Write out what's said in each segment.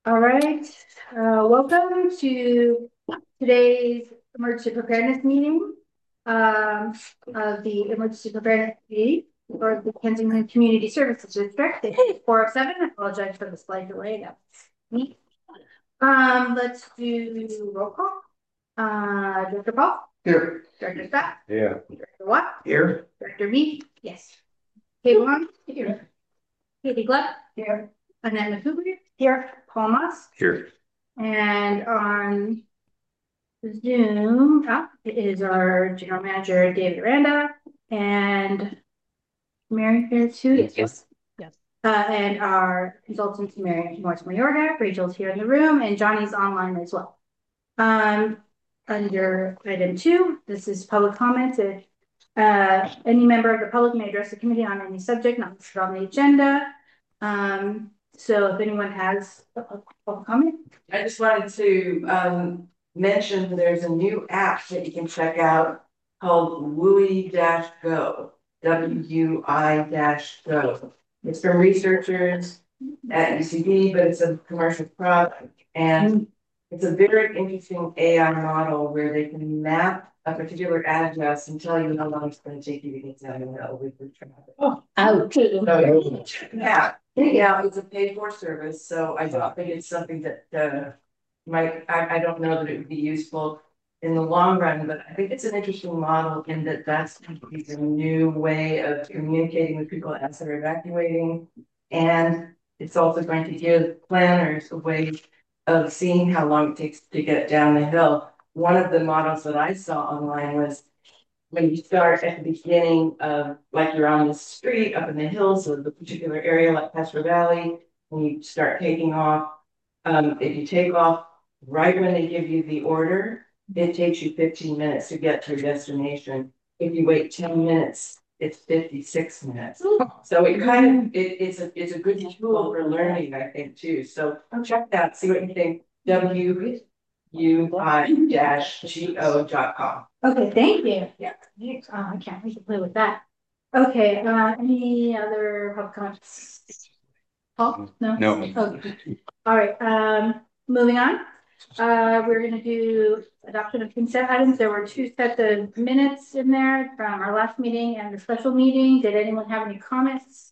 All right, welcome to today's emergency preparedness meeting of the Emergency Preparedness Committee for the Kensington Community Services District. It's 407. I apologize for the slight delay. That's me. Let's do roll call. Director Paul? Here. Director Scott? Yeah. Director Watt? Here. Director Mead? Yes. Kate Long? Here. Katie Gluck? Here. Annette McCougar? Here. Paul Moss? Here. And on Zoom is our general manager, David Aranda, and Mary here too. Yes. And our consultant, Mary Morris Mayorga. Rachel's here in the room, and Johnny's online as well. Under item 2, this is public comments. If any member of the public may address the committee on any subject not listed on the agenda. So if anyone has a public comment. I just wanted to mention there's a new app that you can check out called WUI-Go, WUI-Go. It's from researchers at UCB, but it's a commercial product. And it's a very interesting AI model where they can map a particular address and tell you how long it's going to take you to get down the hill with your traffic. Oh, ouch. Yeah. Yeah, it's a paid for service, so I don't think it's something that I don't know that it would be useful in the long run, but I think it's an interesting model in that that's a new way of communicating with people as they're evacuating. And it's also going to give planners a way of seeing how long it takes to get down the hill. One of the models that I saw online was when you start at the beginning of, like you're on the street up in the hills of the particular area, like Castro Valley, when you start taking off, if you take off right when they give you the order, it takes you 15 minutes to get to your destination. If you wait 10 minutes, it's 56 minutes. So it kind of, it's a good tool for learning, I think, too. So check that, see what you think. WUI-go.com. Okay, thank you. Yeah. I can't wait to play with that. Okay, any other public comments? Paul? No? No. Okay. All right, moving on. We're going to do adoption of consent items. There were 2 sets of minutes in there from our last meeting and the special meeting. Did anyone have any comments?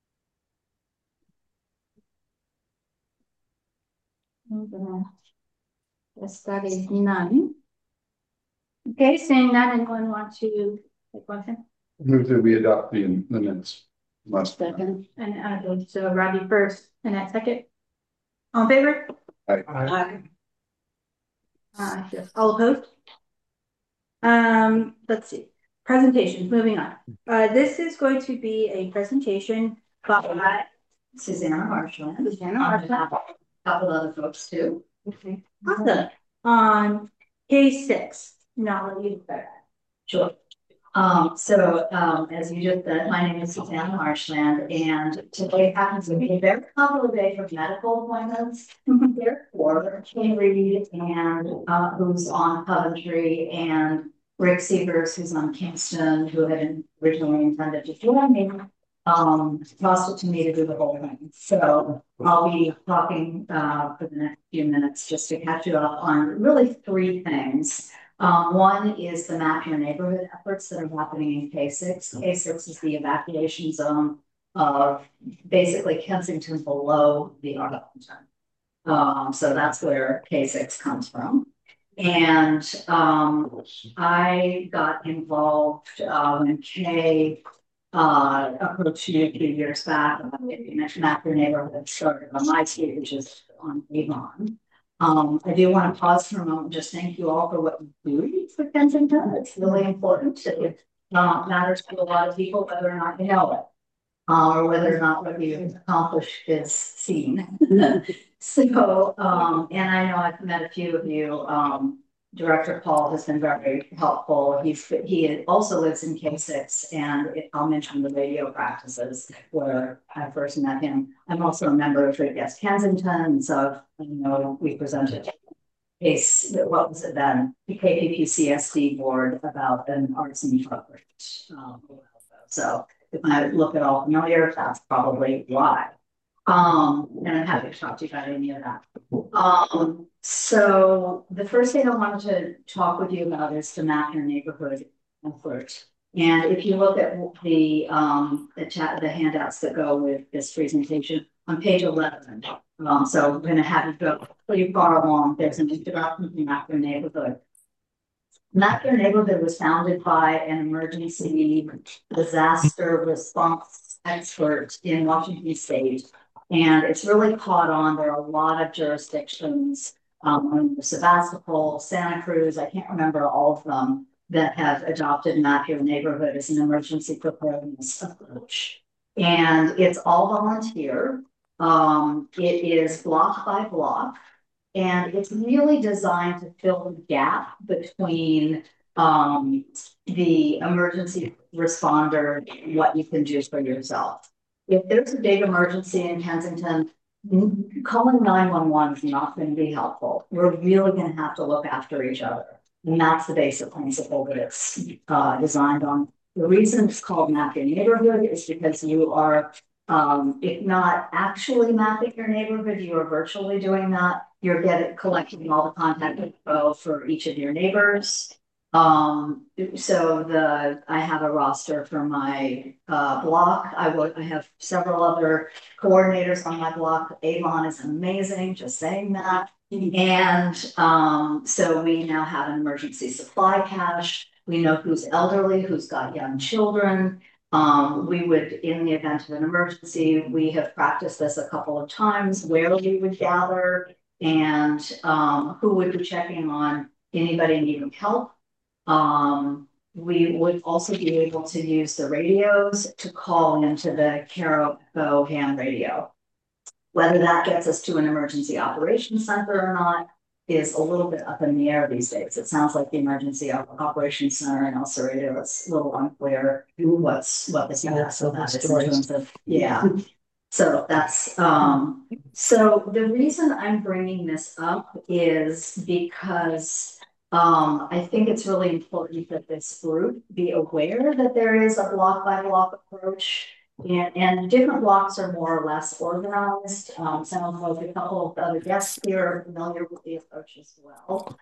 Yes, that is none. Okay, saying none, anyone want to take one? Move that we adopt the minutes. Second. And so Robbie first, and that second. All in favor? Aye. Yes. All opposed? Let's see. Presentations, moving on. This is going to be a presentation by Susanna Marshland. A couple other folks too. Okay. Awesome. On K6. Now let you better. Sure. As you just said, my name is Susanna Marshland, and today happens to be a very popular day for medical appointments. Therefore, Kay Reed and who's on Coventry, and Rick Sievers, who's on Kingston, who had originally intended to join me, tossed it to me to do the whole thing. So I'll be talking for the next few minutes just to catch you up on really 3 things. One is the Map Your Neighborhood efforts that are happening in K6. K6 is the evacuation zone of basically Kensington below the Arlington. So that's where K6 comes from. And I got involved when Kay approached me a few years back about Map Your Neighborhood started on my street, which is on Avon. I do want to pause for a moment and just thank you all for what you do for Kensington. It's really important. It matters to a lot of people whether or not you know it, or whether or not what you accomplish is seen. So, and I know I've met a few of you. Director Paul has been very helpful. He also lives in K6, and I'll mention the radio practices where I first met him. I'm also a member of Great Yes Kensington, so we presented what was it then? The KPPCSD board about an arts and progress. So if I look at all familiar, that's probably why. And I'm happy to talk to you about any of that. So the first thing I wanted to talk with you about is the Map Your Neighborhood effort. And if you look at the handouts that go with this presentation on page 11, so I'm going to have you go pretty far along. There's an introduction to Map Your Neighborhood. Map Your Neighborhood was founded by an emergency disaster response expert in Washington State. And it's really caught on. There are a lot of jurisdictions, Sebastopol, Santa Cruz, I can't remember all of them, that have adopted Map Your Neighborhood as an emergency preparedness approach. And it's all volunteer. It is block by block. And it's really designed to fill the gap between the emergency responder, what you can do for yourself. If there's a big emergency in Kensington, calling 911 is not going to be helpful. We're really going to have to look after each other. And that's the basic principle that it's designed on. The reason it's called Map Your Neighborhood is because you are, if not actually mapping your neighborhood, you are virtually doing that. You're collecting all the contact info for each of your neighbors. So I have a roster for my block. I have several other coordinators on my block. Avon is amazing, just saying that. And so we now have an emergency supply cache. We know who's elderly, who's got young children. We would, in the event of an emergency, we have practiced this a couple of times, where we would gather and who would be checking on anybody needing help. We would also be able to use the radios to call into the Caro Echo ham radio. Whether that gets us to an emergency operations center or not is a little bit up in the air these days. It sounds like the emergency operations center in El Cerrito is a little unclear what the status of that is in terms of, yeah. So that's, so the reason I'm bringing this up is because I think it's really important that this group be aware that there is a block by block approach, and different blocks are more or less organized. Some of a couple of other guests here are familiar with the approach as well.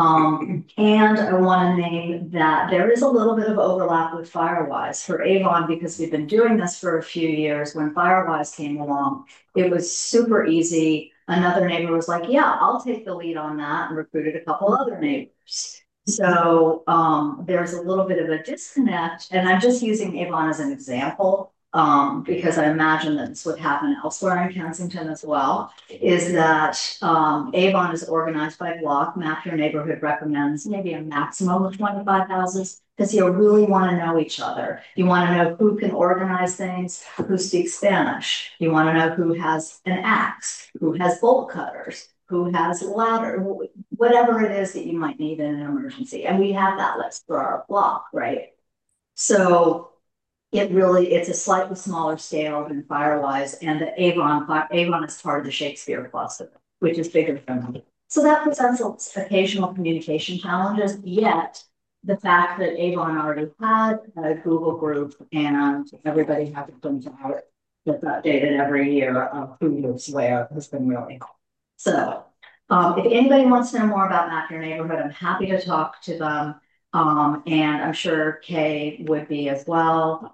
And I want to name that there is a little bit of overlap with Firewise for Avon, because we've been doing this for a few years. When Firewise came along, it was super easy. Another neighbor was like, yeah, I'll take the lead on that, and recruited a couple other neighbors. So there's a little bit of a disconnect, and I'm just using Avon as an example because I imagine that this would happen elsewhere in Kensington as well, is that Avon is organized by block. Map Your Neighborhood recommends maybe a maximum of 25 houses, because you really want to know each other. You want to know who can organize things, who speaks Spanish. You want to know who has an axe, who has bolt cutters, who has a ladder, whatever it is that you might need in an emergency. And we have that list for our block, right? So it's a slightly smaller scale than Firewise, and the Avon is part of the Shakespeare cluster, which is bigger than them. So that presents occasional communication challenges, yet the fact that Avon already had a Google group and everybody had to print out that's updated every year of who lives where has been really cool. So if anybody wants to know more about Map Your Neighborhood, I'm happy to talk to them. And I'm sure Kay would be as well.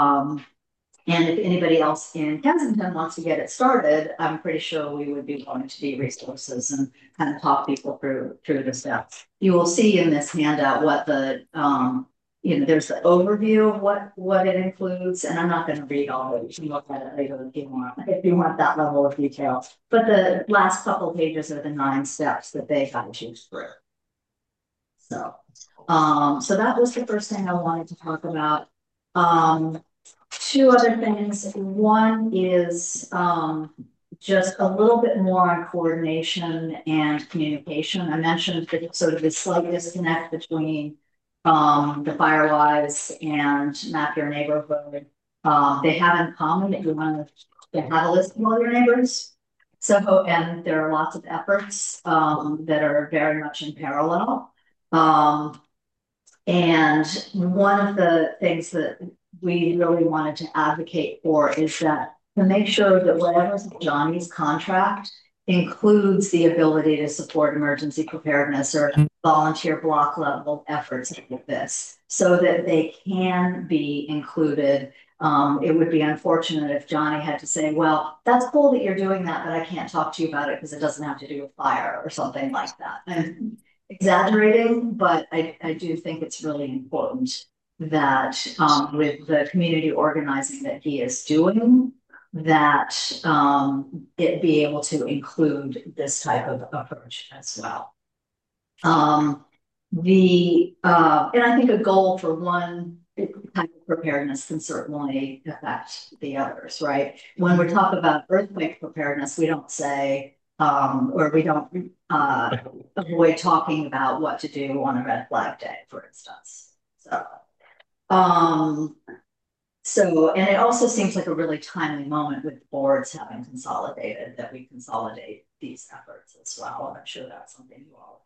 And if anybody else in Kensington wants to get it started, I'm pretty sure we would be willing to be resources and kind of talk people through the steps. You will see in this handout what the, there's the overview of what it includes, and I'm not going to read all of it. You can look at it later if you want that level of detail. But the last couple pages are the 9 steps that they guide you through. So that was the first thing I wanted to talk about. 2 other things. One is just a little bit more on coordination and communication. I mentioned that sort of this slight disconnect between the Firewise and Map Your Neighborhood. They have in common that you want to have a list of all your neighbors. So, and there are lots of efforts that are very much in parallel. And one of the things that we really wanted to advocate for is that to make sure that whatever's in Johnny's contract includes the ability to support emergency preparedness or volunteer block level efforts like this, so that they can be included. It would be unfortunate if Johnny had to say, well, that's cool that you're doing that, but I can't talk to you about it because it doesn't have to do with fire or something like that. I'm exaggerating, but I do think it's really important that with the community organizing that he is doing, that it be able to include this type of approach as well. And I think a goal for one type of preparedness can certainly affect the others, right? When we talk about earthquake preparedness, we don't say, or we don't avoid talking about what to do on a red flag day, for instance. So, and it also seems like a really timely moment with boards having consolidated, that we consolidate these efforts as well. I'm sure that's something you all.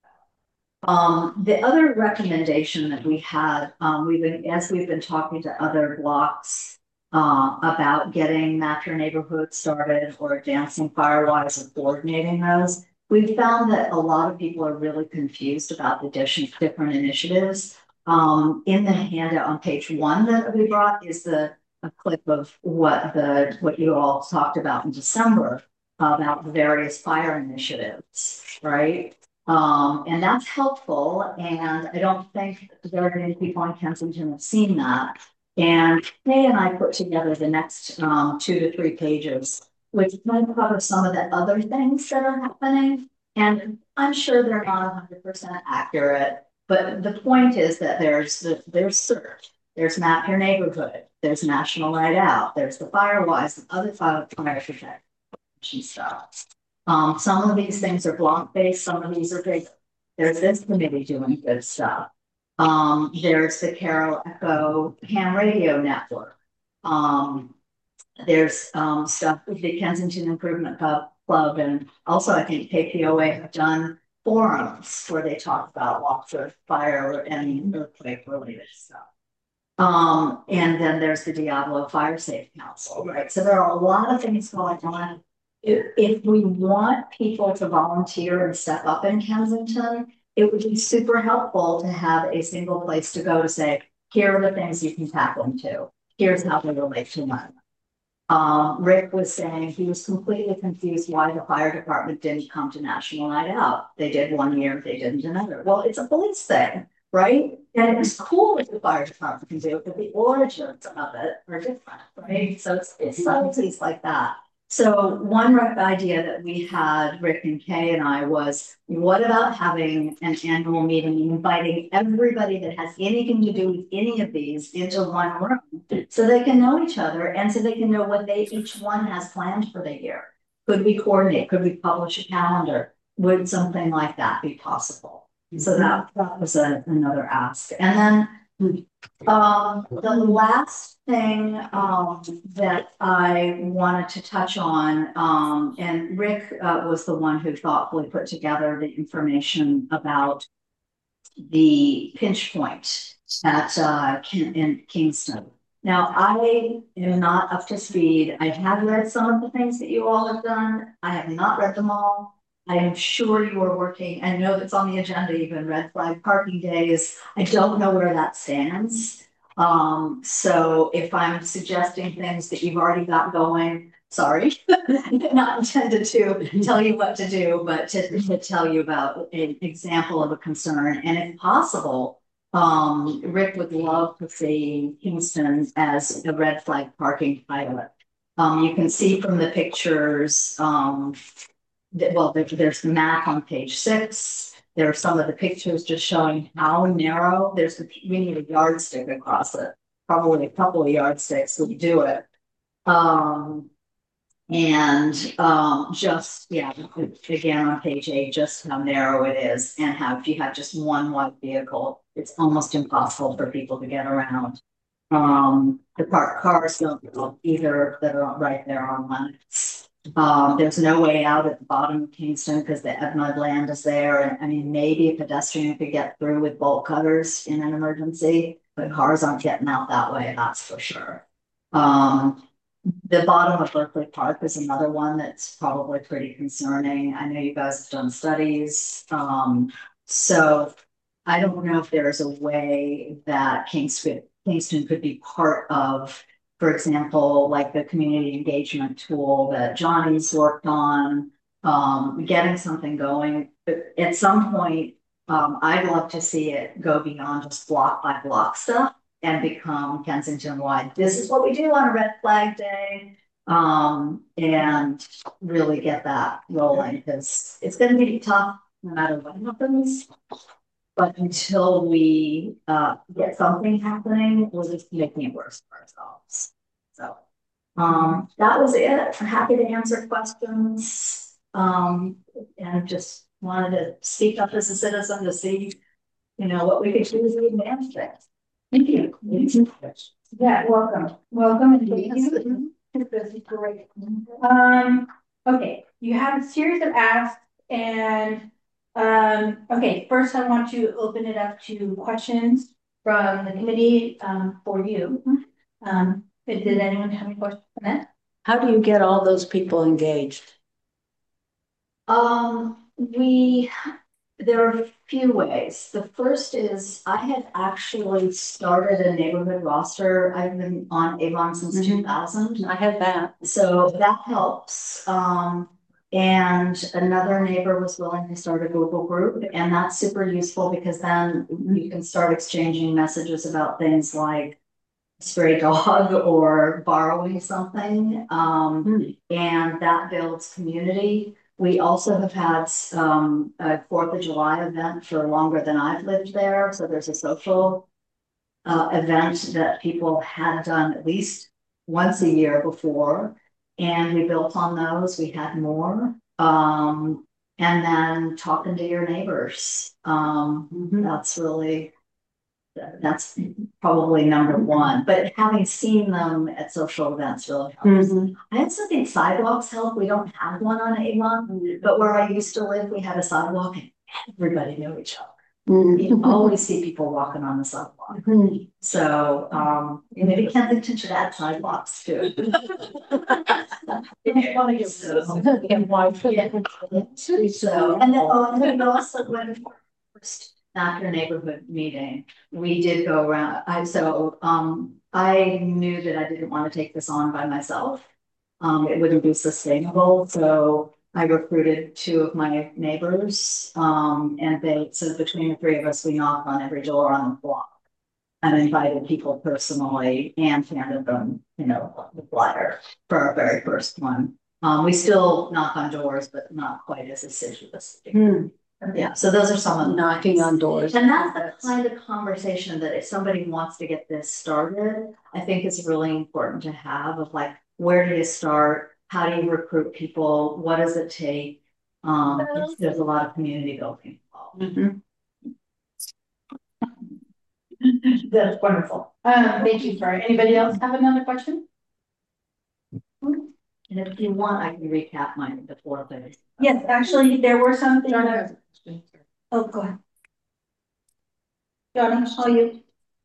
The other recommendation that we had, as we've been talking to other blocks about getting Map Your Neighborhood started or Dancing Firewise and coordinating those, we've found that a lot of people are really confused about the different initiatives. In the handout on page 1 that we brought is a clip of what you all talked about in December about the various fire initiatives, right? And that's helpful. And I don't think very many people in Kensington have seen that. And Kay and I put together the next 2 to 3 pages, which might cover some of the other things that are happening. And I'm sure they're not 100% accurate. But the point is that there's SEARCH, there's Map Your Neighborhood, there's National Night Out, there's the Firewise and other fire protection stuff. Some of these things are block-based, some of these are big. There's this committee doing good stuff. There's the Carol Echo Ham Radio Network. There's stuff with the Kensington Improvement Club, and also I think KPOA have done forums where they talk about lots of fire and earthquake related stuff. And then there's the Diablo Fire Safe Council, right? So there are a lot of things going on. If we want people to volunteer and step up in Kensington, it would be super helpful to have a single place to go to say, here are the things you can tap into. Here's how they relate to one. Rick was saying he was completely confused why the fire department didn't come to National Night Out. They did one year, they didn't another. Well, it's a police thing, right? And it's cool if the fire department can do it, but the origins of it are different, right? So it's subtleties like that. So one idea that we had, Rick and Kay and I, was what about having an annual meeting, inviting everybody that has anything to do with any of these into one room so they can know each other and so they can know what each one has planned for the year. Could we coordinate? Could we publish a calendar? Would something like that be possible? So that was another ask. And then the last thing that I wanted to touch on, and Rick was the one who thoughtfully put together the information about the pinch point in Kingston. Now, I am not up to speed. I have read some of the things that you all have done. I have not read them all. I am sure you are working. I know that's on the agenda, even red flag parking days. I don't know where that stands. So if I'm suggesting things that you've already got going, sorry, not intended to tell you what to do, but to tell you about an example of a concern. And if possible, Rick would love to see Kingston as a red flag parking pilot. You can see from the pictures, there's the map on page 6. There are some of the pictures just showing how narrow. We need a yardstick across it. Probably a couple of yardsticks would do it. Just again on page 8, just how narrow it is, and how if you have just one wide vehicle, it's almost impossible for people to get around. The parked cars don't go either that are right there on limits. There's no way out at the bottom of Kingston because the mud land is there. And I mean, maybe a pedestrian could get through with bolt cutters in an emergency, but cars aren't getting out that way, that's for sure. The bottom of Berkeley Park is another one that's probably pretty concerning. I know you guys have done studies. So I don't know if there's a way that Kingston could be part of, for example, like the community engagement tool that Johnny's worked on, getting something going. But at some point, I'd love to see it go beyond just block by block stuff and become Kensington wide. This is what we do on a red flag day. And really get that rolling because it's going to be tough no matter what happens. But until we get something happening, we're just making it worse for ourselves. So that was it. I'm happy to answer questions. And just wanted to speak up as a citizen to see, what we could do as we advance things. Thank you. Yeah, welcome and thank you. This is great. Okay, you have a series of asks and okay, first I want to open it up to questions from the committee for you. Did anyone have any questions on that? How do you get all those people engaged? There are a few ways. The first is I had actually started a neighborhood roster. I've been on Avon since 2000. I had that. So that helps. And another neighbor was willing to start a Google group, and that's super useful because then you can start exchanging messages about things like stray dog or borrowing something. And that builds community. We also have had a 4th of July event for longer than I've lived there. So there's a social event that people had done at least once a year before. And we built on those. We had more. And then talking to your neighbors. That's probably number one. But having seen them at social events really helps. I also think sidewalks help. We don't have one on Avon, but where I used to live, we had a sidewalk and everybody knew each other. You always see people walking on the sidewalk. So maybe Kensington should add sidewalks too. So, and then also when first after neighborhood meeting, we did go around. I knew that I didn't want to take this on by myself. It wouldn't be sustainable. So I recruited 2 of my neighbors. So between the 3 of us, we knocked on every door on the block and invited people personally and handed them, the flyer for our very first one. We still knock on doors, but not quite as assiduously. Yeah, so those are some of the knocking on doors. And that's the kind of conversation that if somebody wants to get this started, I think is really important to have of like, where do you start? How do you recruit people? What does it take? There's a lot of community building involved. That's wonderful. Thank you for anybody else have another question? And if you want, I can recap mine before the. Yes, actually, there were some things. Oh, go ahead. Johnny, how are you?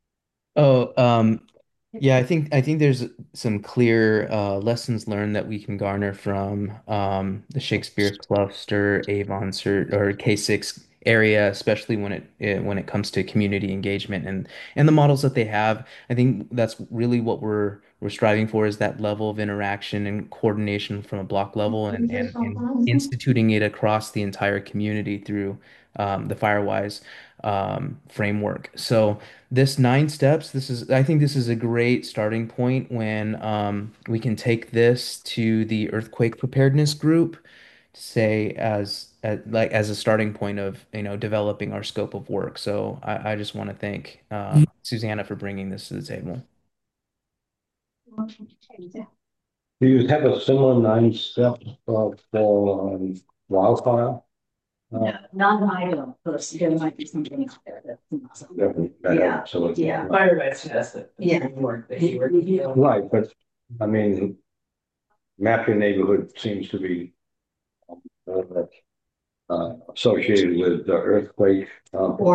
Yeah, I think there's some clear lessons learned that we can garner from the Shakespeare cluster, Avon or K6 area, especially when it comes to community engagement and the models that they have. I think that's really what we're striving for is that level of interaction and coordination from a block level and instituting it across the entire community through the Firewise framework. So this 9 steps, I think this is a great starting point when we can take this to the earthquake preparedness group to say as a starting point of developing our scope of work. So I just want to thank Susanna for bringing this to the table. Do you have a similar 9 steps for wildfire? No, not I don't. There might be something out there that's Yeah. So it's Firewise has it. Yeah. right, but I mean, map your neighborhood seems to be associated with the earthquake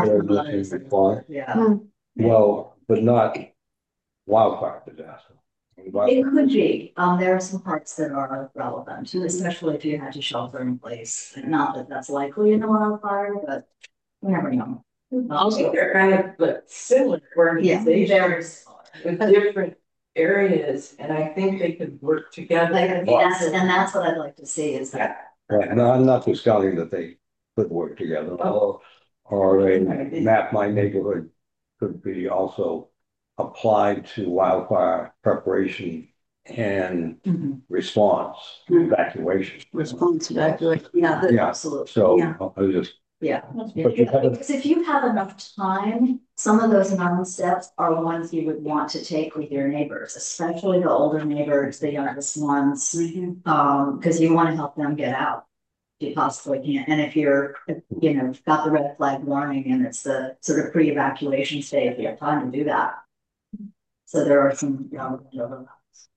preparedness and response. Yeah. Well, but not wildfire disaster. It could be, there are some parts that are relevant, especially if you had to shelter in place. Not that that's likely in a wildfire, but you never know. I think they're kind of like similar Yeah, organizations very with different areas, and I think they could work together. that's what I'd like to see is that. Right, no, I'm not discounting that they could work together, or a map my neighborhood could be also applied to wildfire preparation and response, evacuation. Response evacuation, yeah, Yeah, Absolutely. so Yeah. I was just, Yeah. but you haven't, Because if you have enough time, some of those non-steps are ones you would want to take with your neighbors, especially the older neighbors, the youngest ones. Because you want to help them get out. If you possibly can. And if you're, got the red flag warning and it's the sort of pre-evacuation stage, you have time to do that. So there are some, overlaps.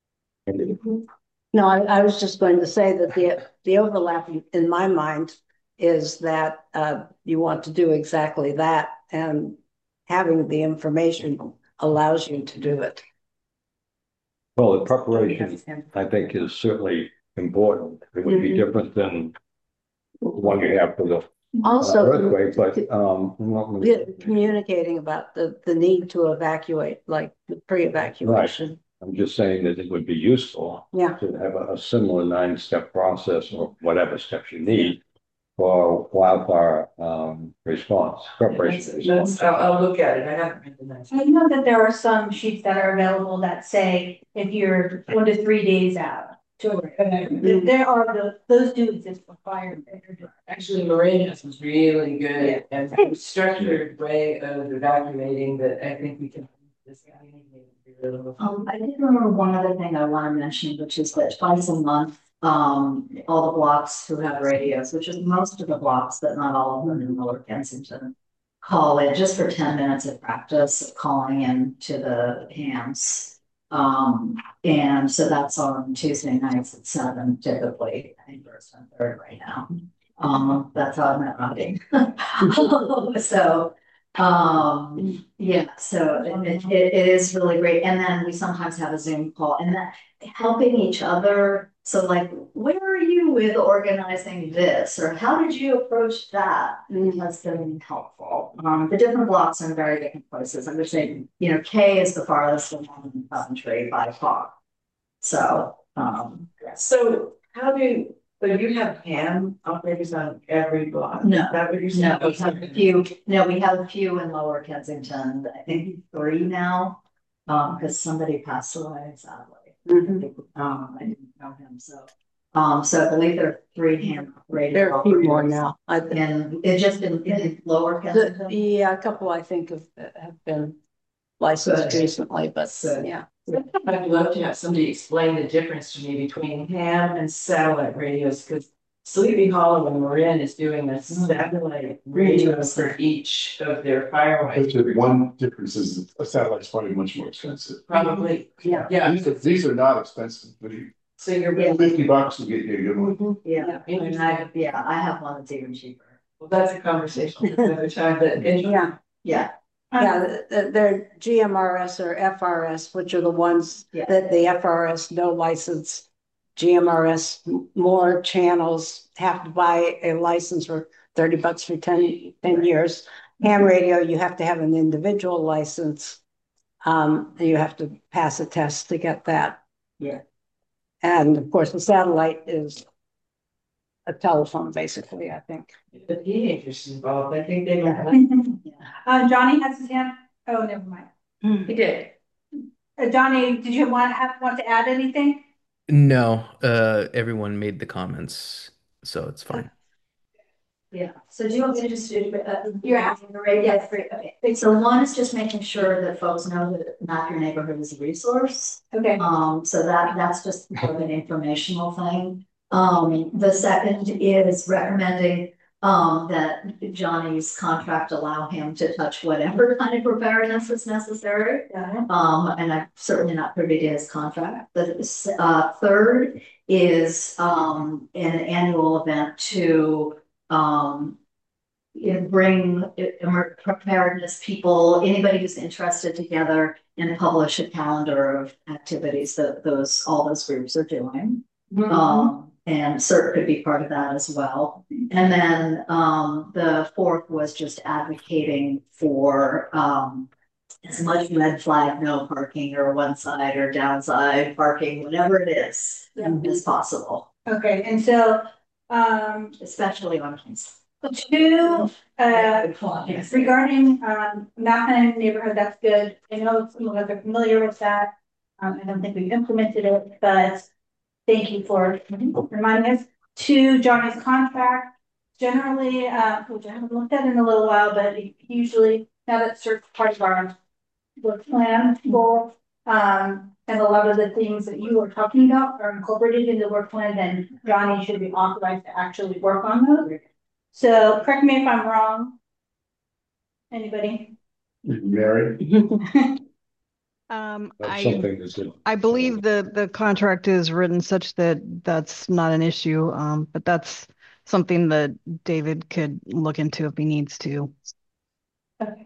no, I was just going to say that the overlap in my mind is that you want to do exactly that, and having the information allows you to do it. well, the preparation, I think, is certainly important. It would be different than the one you have for the Also, earthquake, but communicating about the need to evacuate, like the pre-evacuation. I'm just saying that it would be useful Yeah. to have a similar 9-step process or whatever steps you need for wildfire response, preparation. response. I'll look at it. I haven't read the next. I know that there are some sheets that are available that say if you're 1 to 3 days out. There are those do exist for fire. Actually, Lorraine has was really good and structured way of evacuating that I think we can. I did remember one other thing I want to mention, which is that twice a month, all the blocks who have radios, which is most of the blocks, but not all of them in Lower Kensington, call in just for 10 minutes of practice of calling in to the hams. And so that's on Tuesday nights at 7, typically. I think first and third right now. That's how I'm at running. So yeah, so it is really great. And then we sometimes have a Zoom call and that helping each other. So like, where are you with organizing this? Or how did you approach that? That's been helpful. The different blocks are in very different places. I'm just saying, K is the farthest one in Coventry by far. So, so how do, but you have ham operators on every block? No. Is that what you're saying? no, we have a few, we have a few in Lower Kensington. I think 3 now, because somebody passed away, sadly. I didn't know him, so I believe there are 3 ham operated. There are a few more now. And it just in Lower Kensington. Yeah, a couple I think have been licensed Good. recently, but Good. yeah. I'd love to have somebody explain the difference to me between ham and satellite radios, because Sleepy Hollow and Marin is doing a satellite radio for each of their firewalls. The one difference is that a satellite's probably much more expensive. Probably, Yeah. yeah. These are not expensive, but So you're, $50 to get you a good one. Yeah, and I have one that's even cheaper. well, that's a conversation for another time, but Yeah. Yeah. Yeah, they're GMRS or FRS, which are the ones Yeah. that the FRS no license. GMRS more channels have to buy a license for $30 for 10 years. Ham radio, you have to have an individual license. You have to pass a test to get that. Yeah. And of course, the satellite is a telephone, basically, I think. the teenagers involved, I think they don't. Johnny has his hand. Oh, never mind. He did. Johnny, did you want to add anything? No, everyone made the comments, so it's fine. Yeah, so do you want me to just do, you're asking, right? Yes, great, okay. So one is just making sure that folks know that Map Your Neighborhood is a resource. Okay. So that's just sort of an informational thing. The second is recommending that Johnny's contract allow him to touch whatever kind of preparedness is necessary. And I'm certainly not privy to his contract. The third is an annual event to bring preparedness people, anybody who's interested together and publish a calendar of activities that all those groups are doing. And CERT could be part of that as well. And then the fourth was just advocating for as much red flag, no parking, or one side or downside parking, whatever it is, as possible. Okay, and so, Especially on Kings. two, regarding, Mountain neighborhood, that's good. I know some of us are familiar with that. I don't think we've implemented it, but thank you for reminding us. Two, Johnny's contract, generally, which I haven't looked at in a little while, but usually now that certain part of our work plan goal, and a lot of the things that you were talking about are incorporated in the work plan, then Johnny should be authorized to actually work on those. So correct me if I'm wrong. Anybody? Mary? That's something that's. I believe the contract is written such that that's not an issue, but that's something that David could look into if he needs to. Okay.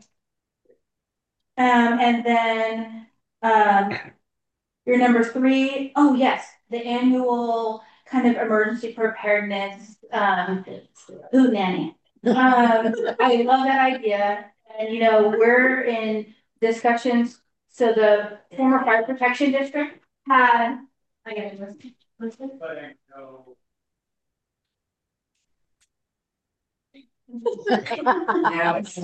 And then, your number three, oh yes, the annual kind of emergency preparedness, food nanny. I love that idea, and you know, we're in discussions, so the former fire protection district had, I gotta listen. Now it's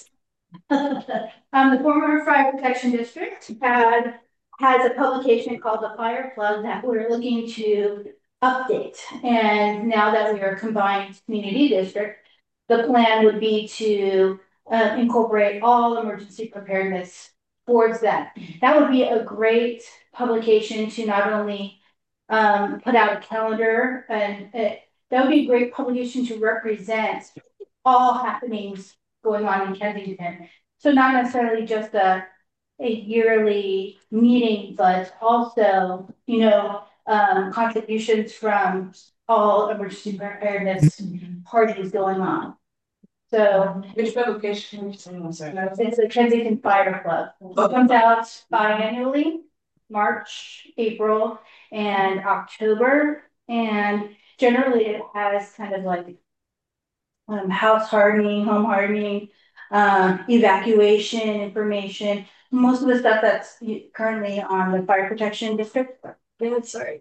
The former fire protection district has a publication called the Fire Plug that we're looking to update. And now that we are a combined community district, the plan would be to incorporate all emergency preparedness towards that. That would be a great publication to not only put out a calendar, and that would be a great publication to represent all happenings going on in Kensington. So not necessarily just a yearly meeting, but also, you know, contributions from all emergency preparedness parties going on. So which publication? I'm sorry. it's the Kensington Fire Club. It comes out biannually, March, April, and October. And generally it has kind of like house hardening, home hardening, evacuation information, most of the stuff that's currently on the fire protection district. Sorry.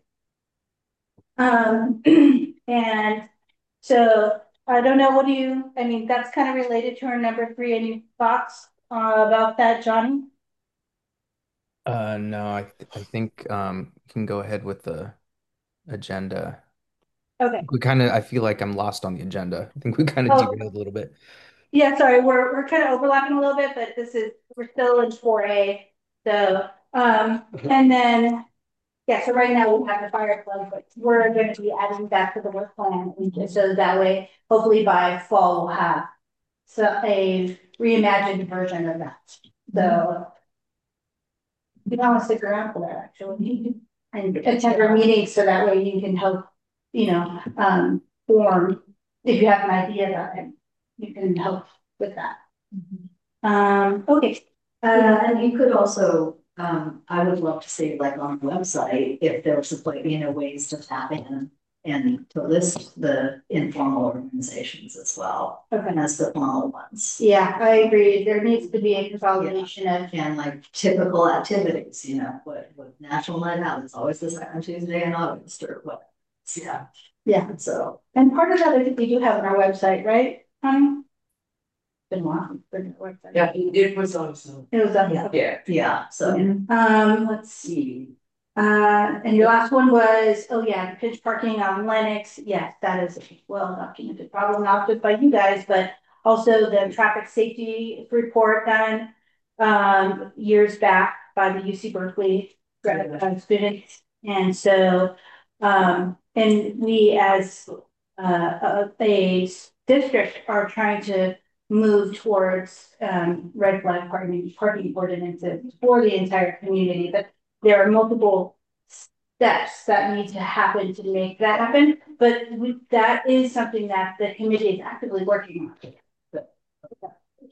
And so I don't know, I mean, that's kind of related to our number three. Any thoughts about that, Johnny? No, I think we can go ahead with the agenda. Okay. I feel like I'm lost on the agenda. I think we kind of derailed a little bit. Yeah, sorry, we're kind of overlapping a little bit, but we're still in 4A. So, and then, yeah, so right now we have the fire plug, but we're going to be adding that to the work plan. And so that way, hopefully by fall, we'll have a reimagined version of that. So, you don't want to stick around for that, actually, and attend our meetings so that way you can help, you know, form, if you have an idea about it, you can help with that. Okay. And you could also, I would love to see like on the website, if there was ways to tap in and to list the informal organizations as well. Okay. As the formal ones. Yeah, I agree. There needs to be a consolidation of and like typical activities, you know, what National Night Out is always the second Tuesday in August or what. Yeah. Yeah. So and part of that I think we do have on our website, right? Been a while. Yeah, it was awesome. It was on. yeah. So let's see. And your last one was, oh yeah, pitch parking on Lennox. Yes, that is a well documented problem, not just by you guys, but also the traffic safety report done years back by the UC Berkeley students. And so, and we as a district are trying to move towards red flag parking ordinances for the entire community, but there are multiple steps that need to happen to make that happen. But that is something that the committee is actively working on.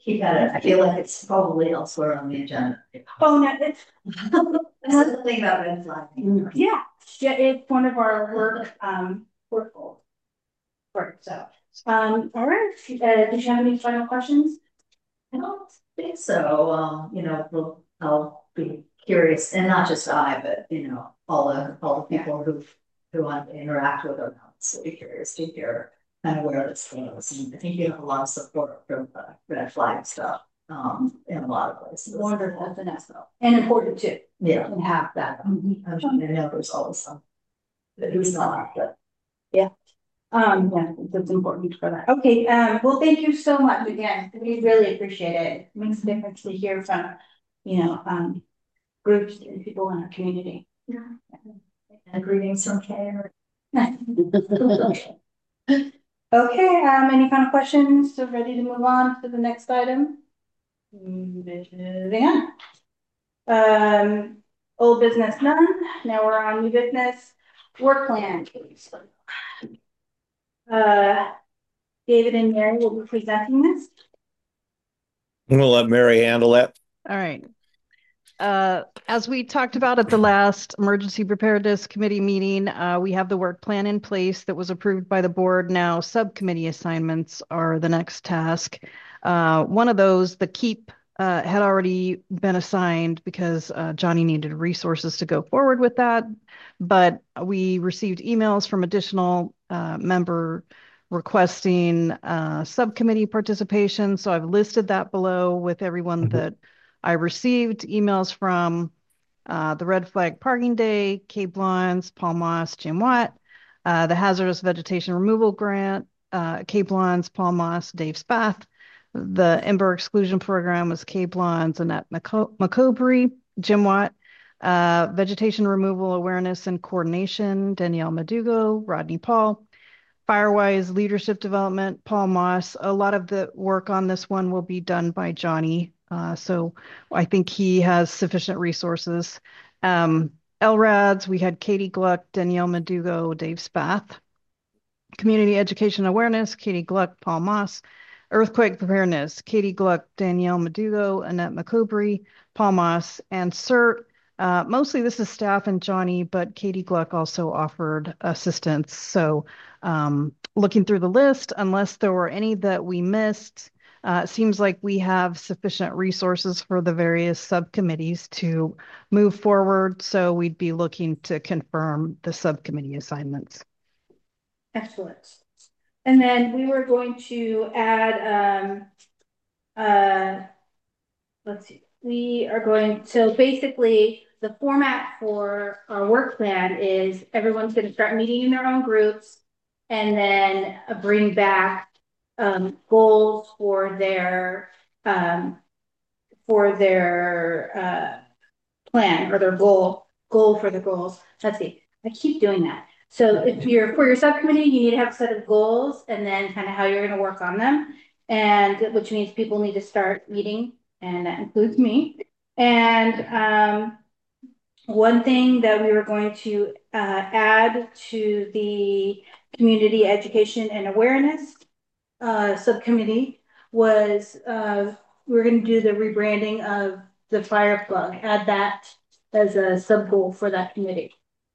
keep at it. I feel like it's probably elsewhere on the agenda. Oh, no, it's, That's the thing about red flagging. yeah, yeah, it's one of our work goals. Work, so, all right, did you have any final questions? I don't think so. I'll be curious, and not just I, but all the people who want to interact with our notes. Will be curious to hear kind of where this goes. And I think you have a lot of support from the red flag stuff in a lot of places. Wonderful, Vanessa, and important too, Yeah, and have that. I know there's always some who's not, but Yeah, that's important for that. Okay, well, thank you so much again. We really appreciate it. It makes a difference to hear from, groups and people in our community. and greetings from Karen. Okay, any final questions? So ready to move on to the next item? Moving on. Old business none. Now we're on new business. Work plan. David and Mary will be presenting this. I'm gonna let Mary handle that. All right. As we talked about at the last Emergency Preparedness Committee meeting, we have the work plan in place that was approved by the board. Now, subcommittee assignments are the next task. One of those, the KEEP, had already been assigned because Johnny needed resources to go forward with that. But we received emails from additional member requesting subcommittee participation. So I've listed that below with everyone that I received emails from the Red Flag Parking Day, Cape Lawns, Paul Moss, Jim Watt, the Hazardous Vegetation Removal Grant, Cape Lawns, Paul Moss, Dave Spath. The Ember Exclusion Program was Cape Lawns, Annette McCobery, Jim Watt. Vegetation Removal Awareness and Coordination, Danielle Madugo, Rodney Paul. Firewise Leadership Development, Paul Moss. A lot of the work on this one will be done by Johnny. So I think he has sufficient resources. LRADS, we had Katie Gluck, Danielle Madugo, Dave Spath. Community Education Awareness, Katie Gluck, Paul Moss. Earthquake Preparedness, Katie Gluck, Danielle Madugo, Annette McCobery, Paul Moss, and CERT. Mostly this is staff and Johnny, but Katie Gluck also offered assistance. So looking through the list, unless there were any that we missed, it seems like we have sufficient resources for the various subcommittees to move forward. So we'd be looking to confirm the subcommittee assignments. Excellent. And then we were going to add, let's see, so basically the format for our work plan is everyone's going to start meeting in their own groups and then bring back goals for their plan or their goal for the goals. Let's see, I keep doing that. So if you're for your subcommittee, you need to have a set of goals and then kind of how you're going to work on them. And which means people need to start meeting, and that includes me. And one thing that we were going to add to the community education and awareness subcommittee was we were going to do the rebranding of the fire plug, add that as a sub goal for that committee.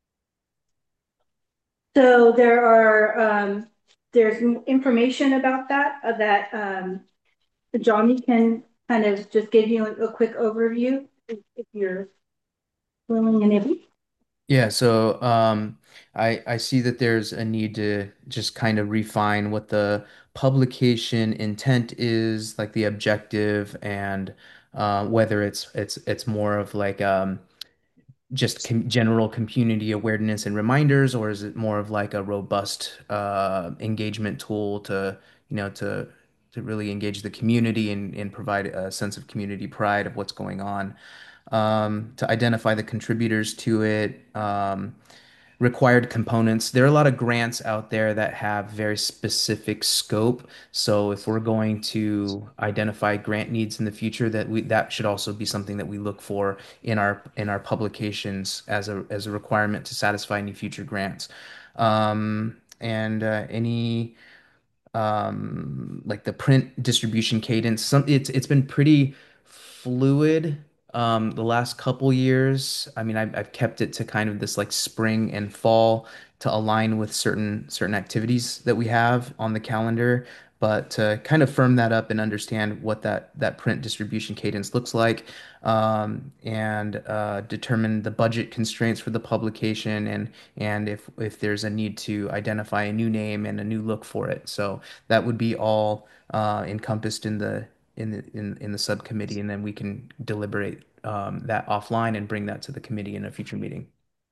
So there's information about that Johnny can kind of just give you a quick overview if you're willing and able. Yeah, so I see that there's a need to just kind of refine what the publication intent is, like the objective, and whether it's more of like just general community awareness and reminders, or is it more of like a robust engagement tool to, to really engage the community and provide a sense of community pride of what's going on, to identify the contributors to it, required components. There are a lot of grants out there that have very specific scope. So if we're going to identify grant needs in the future, that should also be something that we look for in our publications as a requirement to satisfy any future grants. And any like the print distribution cadence. It's been pretty fluid the last couple years. I mean, I've kept it to kind of this like spring and fall to align with certain activities that we have on the calendar. But to kind of firm that up and understand what that print distribution cadence looks like, and determine the budget constraints for the publication, and if there's a need to identify a new name and a new look for it. So that would be all encompassed in the subcommittee, and then we can deliberate that offline and bring that to the committee in a future meeting.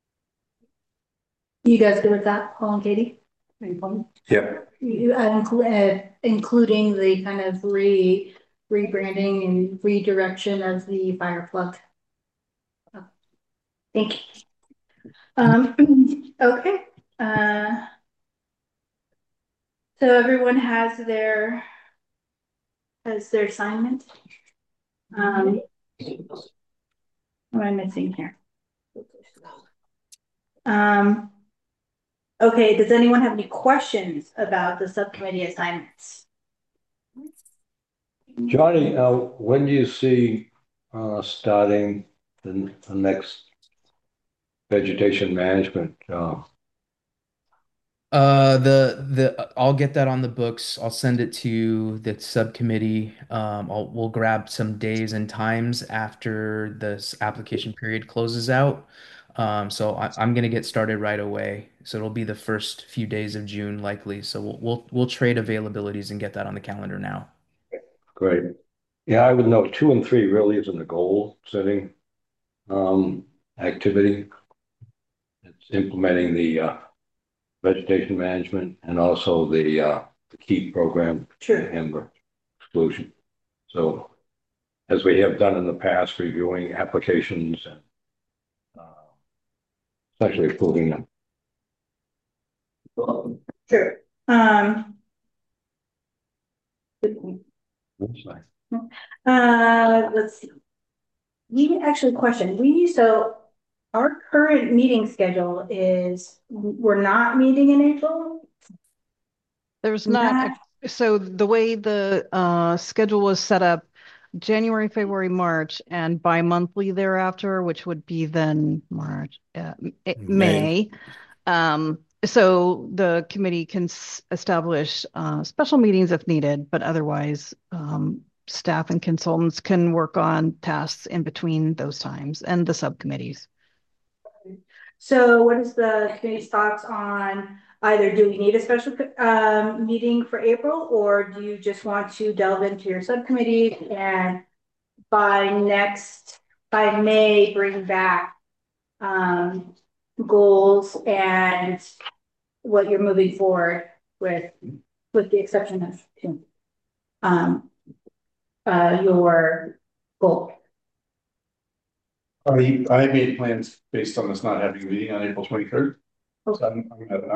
You guys good with that, Paul and Katie? Yeah. Including the kind of rebranding and redirection of the fire plug. Thank you. Okay. So everyone has their assignment. What am I missing here? Okay, does anyone have any questions about the subcommittee assignments? Johnny, when do you see starting the next vegetation management? I'll get that on the books. I'll send it to the subcommittee. We'll grab some days and times after this application period closes out. So I'm gonna get started right away. So it'll be the first few days of June likely. So we'll trade availabilities and get that on the calendar now. Great. Yeah, I would know 2 and 3 really isn't a goal setting activity. It's implementing the vegetation management and also the KEEP program. Sure. Amber exclusion. So as we have done in the past, reviewing applications and especially approving them. Sure. Let's see. We actually so our current meeting schedule is we're not meeting in April. There's not, so the way the schedule was set up, January, February, March, and bi-monthly thereafter, which would be then March, May. So the committee can establish special meetings if needed, but otherwise staff and consultants can work on tasks in between those times and the subcommittees. So what is the committee's thoughts on either do we need a special meeting for April, or do you just want to delve into your subcommittee and by May bring back goals and what you're moving forward with the exception of your goal? I made plans based on us not having a meeting on April 23rd. So I'm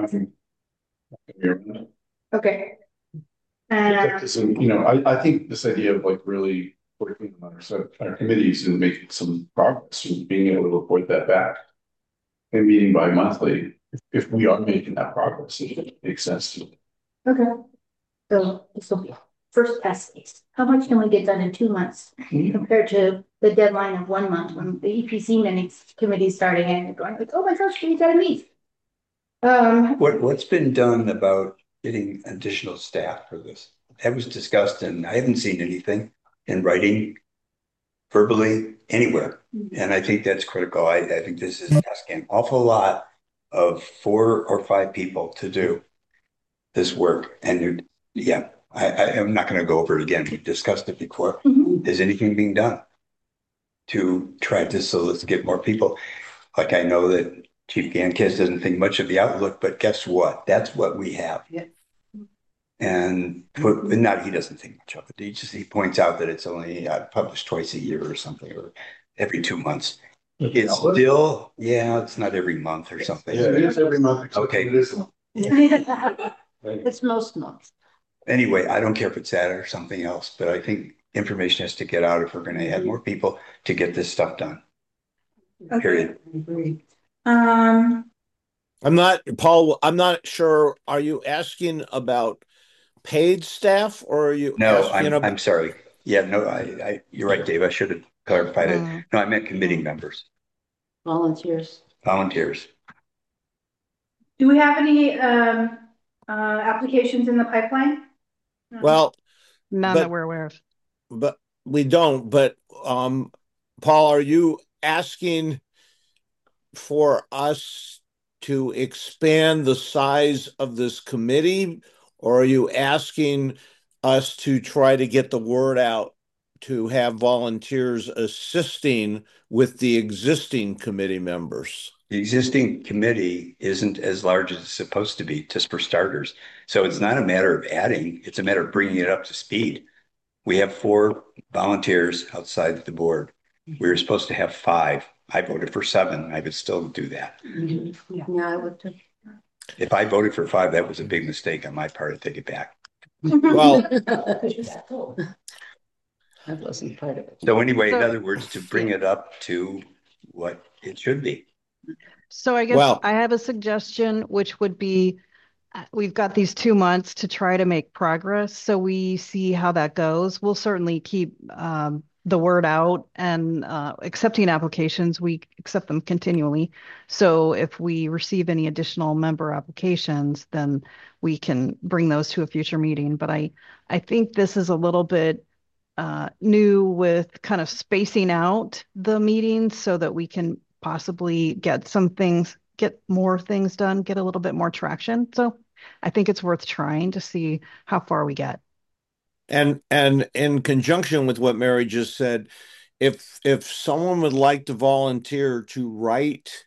okay. Because, I think this idea of like really working on our committees and making some progress and being able to report that back and meeting bi-monthly, if we are making that progress, it makes sense to me. Okay. So this will be first test case. How much can we get done in 2 months compared to the deadline of 1 month when the EPC committee is starting and going like, oh my gosh, we gotta meet. What's been done about getting additional staff for this? That was discussed and I haven't seen anything in writing, verbally, anywhere. And I think that's critical. I think this is asking an awful lot of 4 or 5 people to do this work. And yeah, I'm not going to go over it again. We've discussed it before. Is anything being done to try to let's get more people? Like I know that Chief Gankis doesn't think much of the outlook, but guess what? That's what we have. Yeah. And not he doesn't think much of it. He points out that it's only published twice a year or something, or every 2 months. It's still, it's not every month or something. Yeah, it is every month. Okay. It is. It's most months. Anyway, I don't care if it's that or something else, but I think information has to get out if we're going to add more people to get this stuff done. Okay. Period. Paul, I'm not sure. Are you asking about paid staff or are you No, asking I'm about? sorry. Yeah, no, you're right, Dave. I should have clarified it. Mm. No, I meant committee members, Volunteers. volunteers. Do we have any applications in the pipeline? No. Well, None that but we're aware of. but we don't. But Paul, are you asking for us to expand the size of this committee, or are you asking us to try to get the word out to have volunteers assisting with the existing committee members? The existing committee isn't as large as it's supposed to be, just for starters. So it's not a matter of adding, it's a matter of bringing it up to speed. We have 4 volunteers outside the board. We were supposed to have 5. I voted for 7. I could still do that. Yeah, I would too. If I voted for 5, that was a big mistake on my part. I take it back. Well, That wasn't part of it. So anyway, in So- other words, to bring it up to what it should be. So I guess Well- I have a suggestion, which would be we've got these 2 months to try to make progress. So we see how that goes. We'll certainly keep the word out and accepting applications. We accept them continually. So if we receive any additional member applications, then we can bring those to a future meeting. But I think this is a little bit new with kind of spacing out the meetings so that we can possibly get more things done, get a little bit more traction. So I think it's worth trying to see how far we get. and in conjunction with what Mary just said, if someone would like to volunteer to write,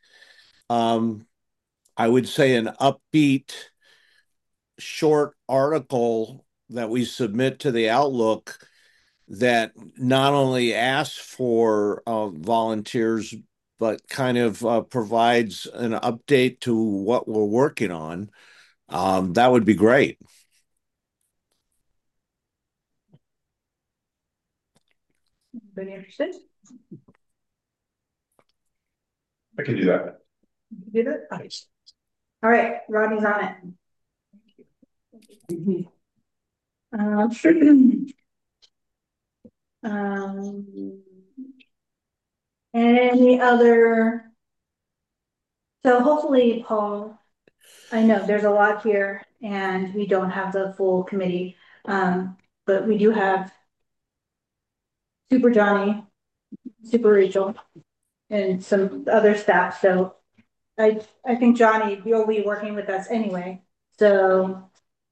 I would say an upbeat, short article that we submit to the Outlook that not only asks for volunteers, but kind of provides an update to what we're working on, that would be great. Anybody interested? I can do that. Do that? Okay. All right, Rodney's on it. Any other? So hopefully, Paul, I know there's a lot here and we don't have the full committee, but we do have Super Johnny, Super Rachel, and some other staff. So I think Johnny, you'll be working with us anyway. So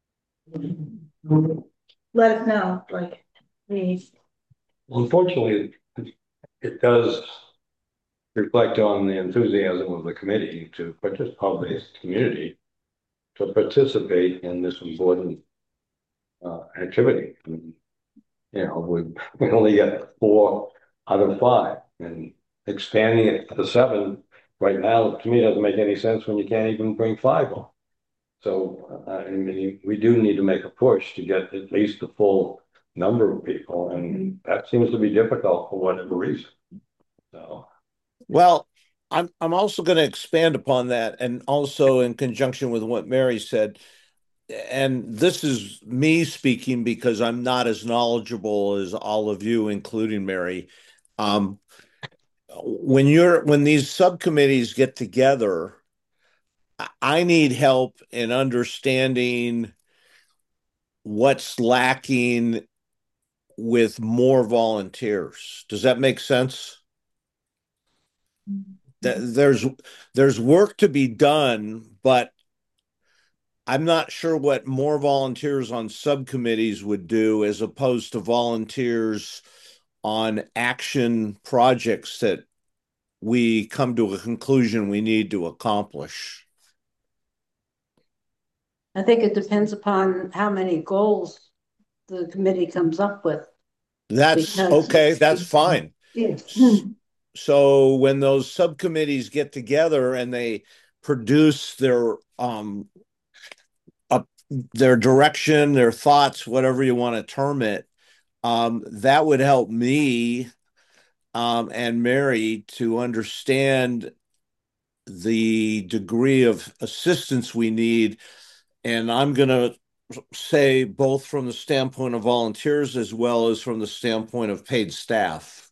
let us know, like, Unfortunately, it does reflect on the enthusiasm of the committee to participate, of this community, to participate in this important activity. I mean, you know, we only get 4 out of 5, and expanding it to 7 right now, to me, doesn't make any sense when you can't even bring 5 on. So, I mean, we do need to make a push to get at least the full number of people, and that seems to be difficult for whatever reason. So, Well, I'm also going to expand upon that, and also in conjunction with what Mary said. And this is me speaking because I'm not as knowledgeable as all of you, including Mary. When these subcommittees get together, I need help in understanding what's lacking with more volunteers. Does that make sense? There's work to be done, but I'm not sure what more volunteers on subcommittees would do as opposed to volunteers on action projects that we come to a conclusion we need to accomplish. I think it depends upon how many goals the committee comes up with. That's Because- okay. That's fine. Yes. So when those subcommittees get together and they produce their direction, their thoughts, whatever you want to term it, that would help me and Mary to understand the degree of assistance we need. And I'm going to say both from the standpoint of volunteers as well as from the standpoint of paid staff.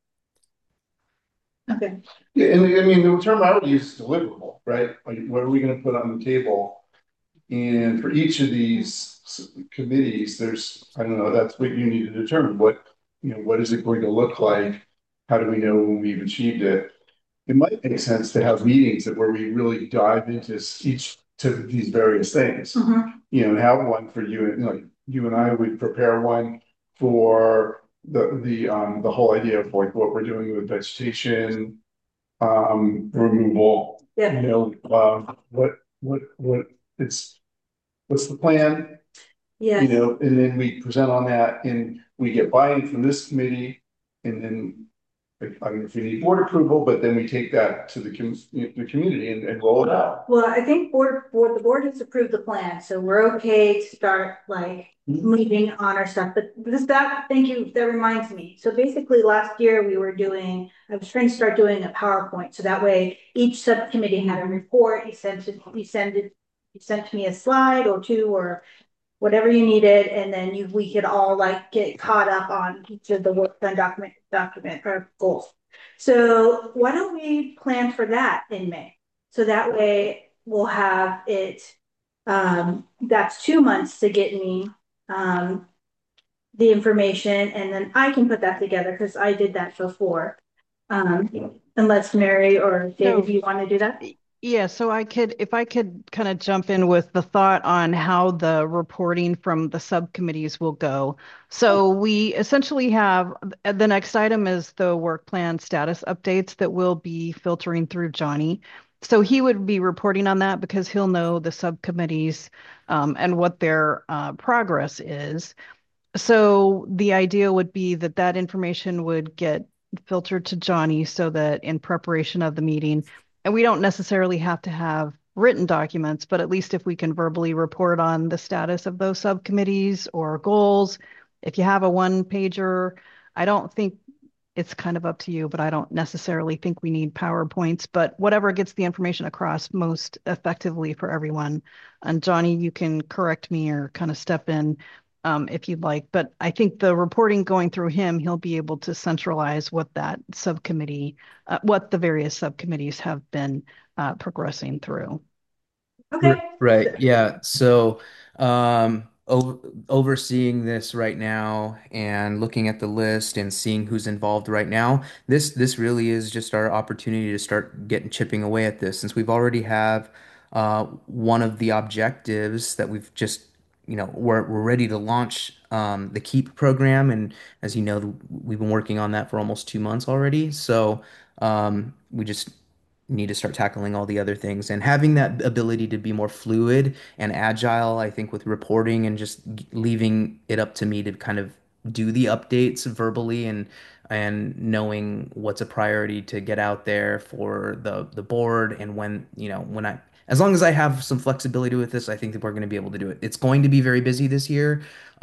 Okay. Yeah, and I mean, the term I would use is deliverable, right? Like, what are we gonna put on the table? And for each of these committees, there's, I don't know, that's what you need to determine. What, you know, what is it going to look like? How do we know when we've achieved it? It might make sense to have meetings where we really dive into each to these various things. You know, and have one for you, and like you and I would prepare one for the whole idea of like what we're doing with vegetation removal. Yeah. You know, what it's what's the plan? Yeah. You know, and then we present on that and we get buy-in from this committee, and then I don't know if we need board approval, but then we take that to the community and roll it out. Well, I think the board has approved the plan, so we're okay to start like moving on our stuff. But thank you, that reminds me. So basically last year I was trying to start doing a PowerPoint. So that way each subcommittee had a report. You sent me a slide or two or whatever you needed, and then we could all like get caught up on each of the work done document or goals. So why don't we plan for that in May? So that way we'll have it. That's 2 months to get me the information, and then I can put that together because I did that before. Unless Mary or David, you want to do that? Yeah, so if I could kind of jump in with the thought on how the reporting from the subcommittees will go. So we essentially have, the next item is the work plan status updates that will be filtering through Johnny. So he would be reporting on that because he'll know the subcommittees and what their progress is. So the idea would be that information would get filtered to Johnny so that in preparation of the meeting, and we don't necessarily have to have written documents, but at least if we can verbally report on the status of those subcommittees or goals. If you have a one pager, I don't think it's kind of up to you, but I don't necessarily think we need PowerPoints, but whatever gets the information across most effectively for everyone. And Johnny, you can correct me or kind of step in if you'd like, but I think the reporting going through him, he'll be able to centralize what that subcommittee, what the various subcommittees have been progressing through. Okay. Right. Yeah. So, overseeing this right now and looking at the list and seeing who's involved right now, this really is just our opportunity to start getting chipping away at this, since we've already have one of the objectives that we've just, we're ready to launch the KEEP program, and as you know, we've been working on that for almost 2 months already. So, we just need to start tackling all the other things, and having that ability to be more fluid and agile, I think, with reporting and just leaving it up to me to kind of do the updates verbally, and knowing what's a priority to get out there for the board, and when I, as long as I have some flexibility with this, I think that we're going to be able to do it. It's going to be very busy this year.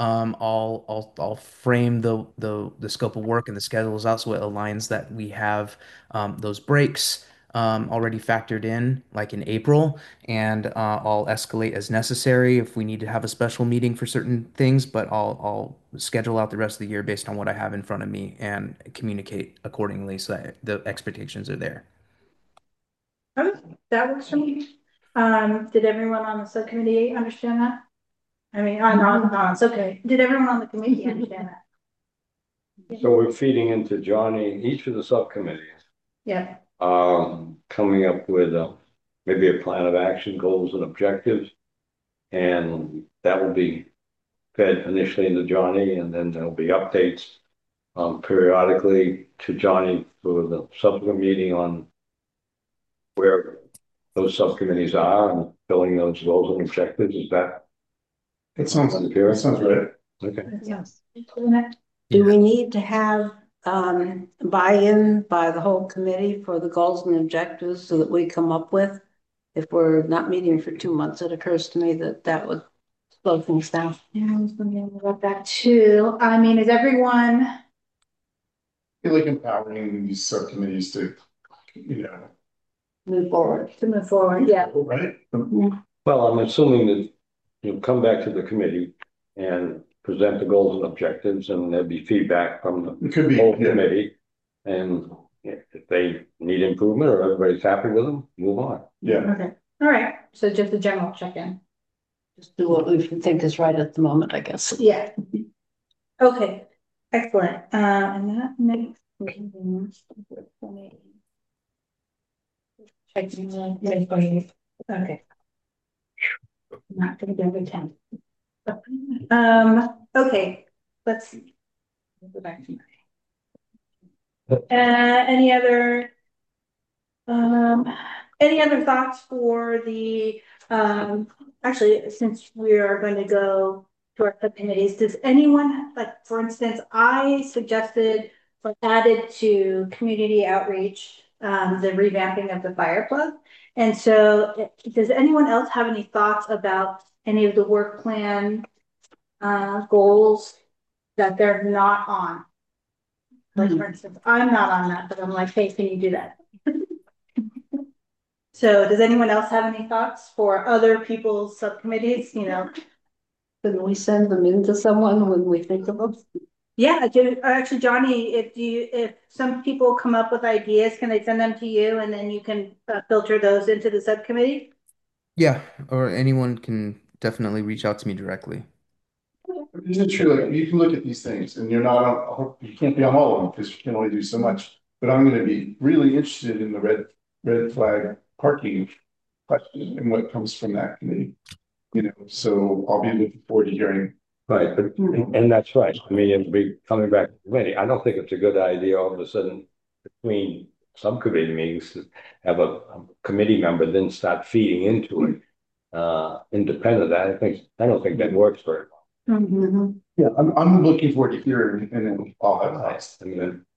I'll frame the scope of work and the schedules out so it aligns, that we have those breaks already factored in, like in April, and I'll escalate as necessary if we need to have a special meeting for certain things, but I'll schedule out the rest of the year based on what I have in front of me and communicate accordingly so that the expectations are there. Okay, that works for me. Did everyone on the subcommittee understand that? I mean, it's okay. Did everyone on the committee understand that? So we're feeding into Johnny, each of the subcommittees, Yeah. coming up with maybe a plan of action, goals and objectives. And that will be fed initially into Johnny, and then there'll be updates periodically to Johnny for the subsequent meeting on where those subcommittees are and filling those goals and objectives. Is that? That sounds right. Okay. Yes. Do we need to have buy-in by the whole committee for the goals and objectives so that we come up with? If we're not meeting for 2 months, it occurs to me that would slow things down. Yeah, I was wondering about that too. I mean, is everyone? I feel like empowering these subcommittees to, Move forward. To move forward, yeah. right? Well, I'm assuming that come back to the committee and present the goals and objectives, and there'll be feedback from It could the be, whole yeah. committee. And if they need improvement or everybody's happy with them, move on. Yeah. Okay, all right, so just a general check-in. Just do what we think is right at the moment, I guess. Yeah. Okay, excellent. And that makes. Okay. Not gonna be every 10. Okay, let's see. Go back to any other thoughts for the, actually, since we are going to go to our subcommittees, does anyone, like, for instance, I suggested or added to community outreach, the revamping of the fire plug. And so does anyone else have any thoughts about any of the work plan, goals that they're not on? Like, for instance, I'm not on that, but I'm like, hey, can you do that? So does anyone else have any thoughts for other people's subcommittees, you know? Can we send them in to someone when we think of them? Yeah, actually, Johnny, if some people come up with ideas, can they send them to you and then you can filter those into the subcommittee? Yeah, or anyone can definitely reach out to me directly. Isn't it true? Like you can look at these things and you're not on, you can't be on all of them because you can only do so much. But I'm going to be really interested in the red flag parking question and what comes from that committee. You know, so I'll be looking forward to hearing. Right, but, and that's right. I mean, it'll be coming back to the committee. I don't think it's a good idea all of a sudden between subcommittee meetings to have a committee member then start feeding into it. Independent of that, I don't think that works very well. Mm-hmm. Yeah, I'm looking forward to hearing, and then I'll have thoughts. And then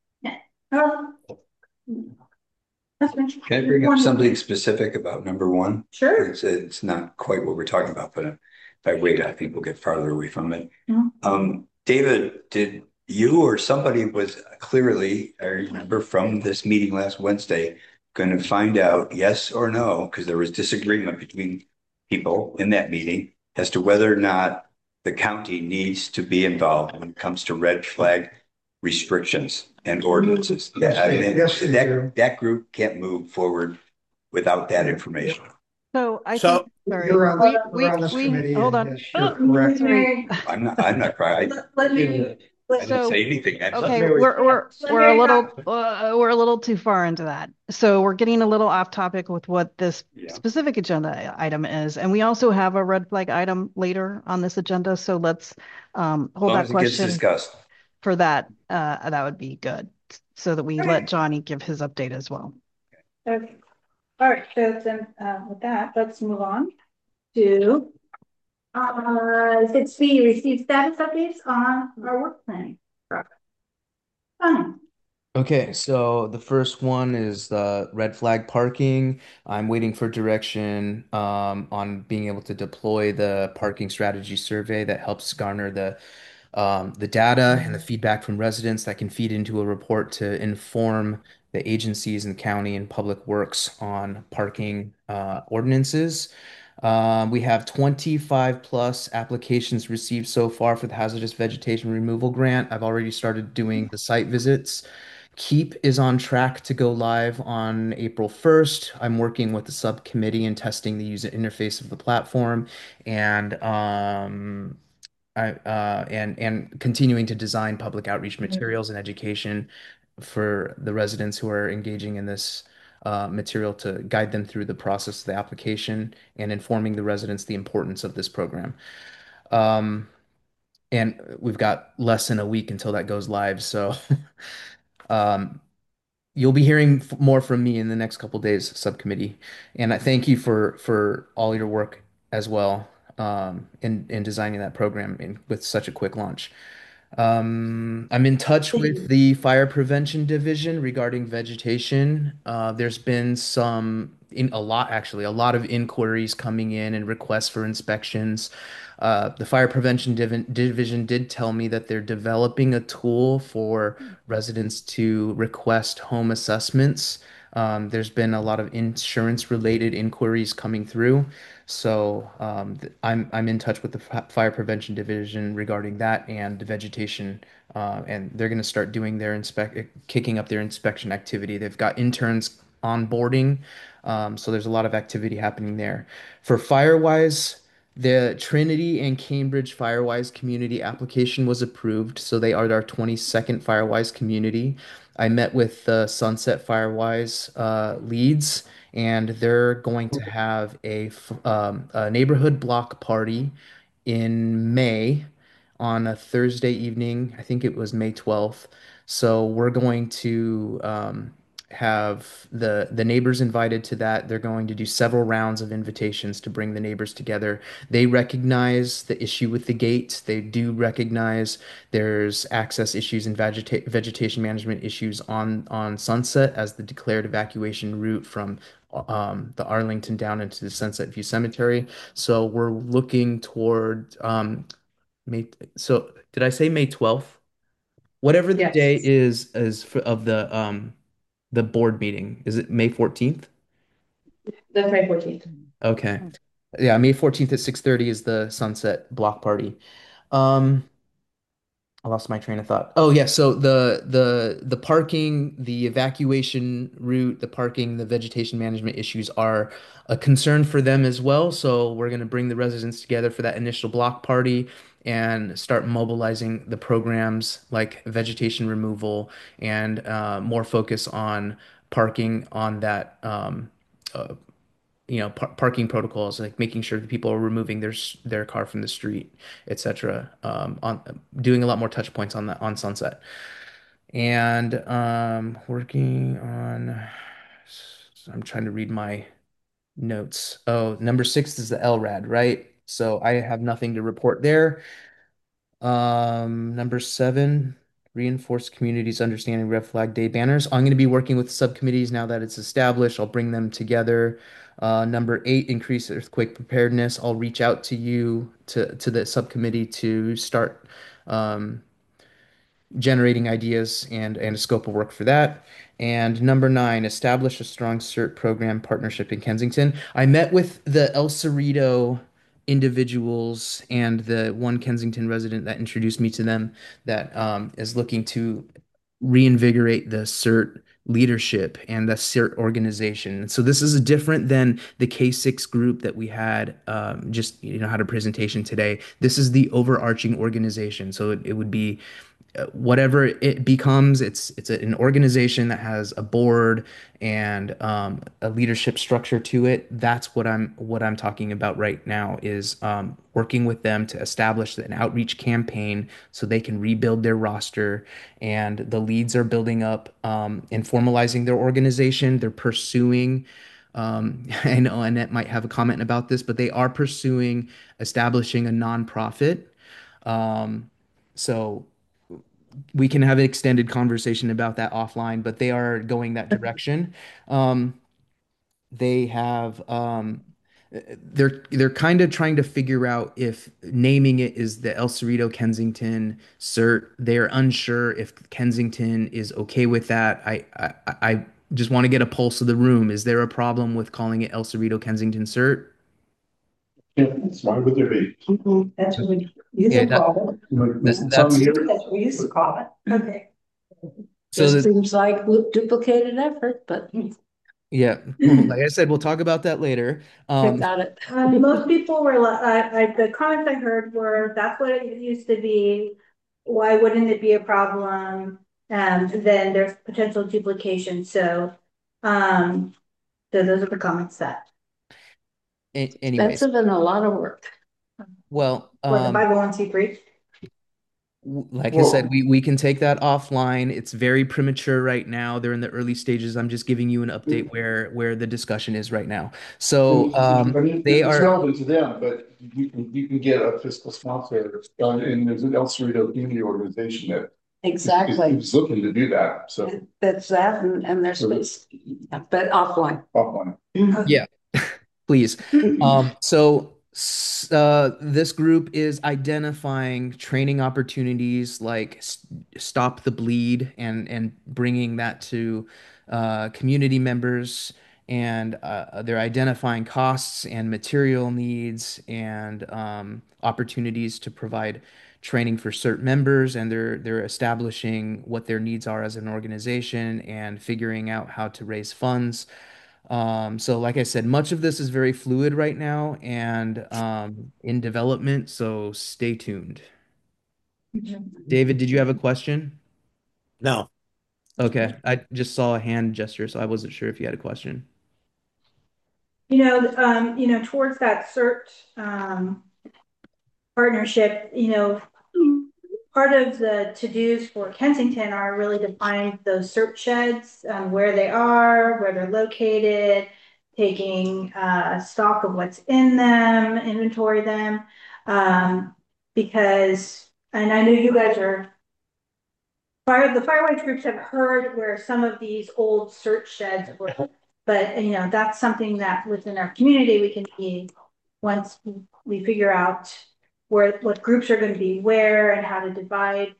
Can I bring up something specific about number one? Sure. It's not quite what we're talking about, but if I wait, I think we'll get farther away from it. Mhm. David, did you or somebody was clearly, I remember from this meeting last Wednesday, going to find out yes or no, because there was disagreement between people in that meeting as to whether or not the county needs to be involved when it comes to red flag restrictions and ordinances. Yes, I mean, yes, they do. that group can't move forward without that information. So I So- think, sorry, You're on, we, we're on this we, committee. hold and on. yes, you're correct. Sorry. I'm not crying. Let me, I didn't So- say anything. Okay, Maybe we- we're a little too far into that. So we're getting a little off topic with what this Yeah. specific agenda item is. And we also have a red flag item later on this agenda. So let's hold As long that as it gets question discussed. for that. That would be good. So that we let Johnny give his update as well. okay. All right, so then, with that, let's move on to, 6B, receive status updates on our work planning. Fine. Okay, so the first one is the red flag parking. I'm waiting for direction on being able to deploy the parking strategy survey that helps garner the data and the feedback from residents that can feed into a report to inform the agencies and county and public works on parking ordinances. We have 25 plus applications received so far for the hazardous vegetation removal grant. I've already started doing the site visits. Keep is on track to go live on April 1st. I'm working with the subcommittee and testing the user interface of the platform and and continuing to design public outreach materials and education for the residents who are engaging in this material to guide them through the process of the application and informing the residents the importance of this program. And we've got less than a week until that goes live, so um, you'll be hearing more from me in the next couple days, subcommittee. And I thank you for all your work as well in designing that program with such a quick launch. I'm in touch with the fire prevention division regarding vegetation. There's been a lot of inquiries coming in and requests for inspections. The fire prevention division did tell me that they're developing a tool for residents to request home assessments There's been a lot of insurance related inquiries coming through. So I'm in touch with the fire prevention division regarding that and the vegetation. And they're going to start doing their kicking up their inspection activity. They've got interns onboarding. So there's a lot of activity happening there. For Firewise, the Trinity and Cambridge Firewise community application was approved, so they are our 22nd Firewise community. I met with the Sunset Firewise leads, and they're going to have a neighborhood block party in May on a Thursday evening. I think it was May 12th. So we're going to have the neighbors invited to that. They're going to do several rounds of invitations to bring the neighbors together. They recognize the issue with the gate. They do recognize there's access issues and vegetation management issues on Sunset as the declared evacuation route from the Arlington down into the Sunset View Cemetery. So we're looking toward May. So did I say May 12th? Whatever the day Yes. is of the board meeting. Is it May 14th? That's May 14th. Okay. Yeah, May 14th at 6:30 is the sunset block party. Um, I lost my train of thought. Oh yeah, so the parking, the evacuation route, the parking, the vegetation management issues are a concern for them as well. So we're going to bring the residents together for that initial block party and start mobilizing the programs like vegetation removal and more focus on parking on that uh, parking protocols, like making sure that people are removing their car from the street, etc. On doing a lot more touch points on that on Sunset, and working on. I'm trying to read my notes. Oh, number 6 is the LRAD, right? So I have nothing to report there. Number 7, reinforce communities understanding Red Flag Day banners. I'm going to be working with subcommittees now that it's established. I'll bring them together. Number 8, increase earthquake preparedness. I'll reach out to you to the subcommittee to start um, generating ideas and a scope of work for that. And number 9, establish a strong CERT program partnership in Kensington. I met with the El Cerrito individuals and the one Kensington resident that introduced me to them that is looking to reinvigorate the CERT leadership and the CERT organization. So this is different than the K6 group that we had just had a presentation today. This is the overarching organization. So it would be whatever it becomes, it's an organization that has a board and a leadership structure to it. That's what I'm talking about right now is working with them to establish an outreach campaign so they can rebuild their roster, and the leads are building up and formalizing their organization. They're pursuing. I know Annette might have a comment about this, but they are pursuing establishing a nonprofit. Um, so we can have an extended conversation about that offline, but they are going that direction. Um, they have they're kind of trying to figure out if naming it is the El Cerrito Kensington CERT. They're unsure if Kensington is okay with that. I just want to get a pulse of the room. Is there a problem with calling it El Cerrito Kensington CERT? Yeah, why would there be? That's what we used Yeah, to call it. that's That's what we used to call it. Okay. so Just this, seems like duplicated effort, but yeah. Like I said, we'll talk about that later. I got it. Most people were, the comments I heard were, that's what it used to be. Why wouldn't it be a problem? And then there's potential duplication. So those are the comments that. Anyways, That's been a lot of work. well, What, the 501(c)(3)? like I said, we can take that offline. It's very premature right now. They're in the early stages. I'm just giving you an update where the discussion is right now. So they It's are relevant to them, but you can get a fiscal sponsor, and there's an El Cerrito community organization that Exactly. is looking to do that, so That's that and there's space, but offline. offline. yeah, please. So This group is identifying training opportunities like Stop the Bleed and bringing that to community members. And they're identifying costs and material needs and opportunities to provide training for CERT members. And they're establishing what their needs are as an organization and figuring out how to raise funds. So like I said, much of this is very fluid right now and in development, so stay tuned. David, did you have a question? No. Okay, I just saw a hand gesture, so I wasn't sure if you had a question. Towards that CERT partnership, part of the to-dos for Kensington are really to find those CERT sheds, where they are, where they're located, taking stock of what's in them, inventory them, because, and I know you guys are the Firewatch groups have heard where some of these old CERT sheds were, but that's something that within our community we can be once we figure out what groups are going to be where and how to divide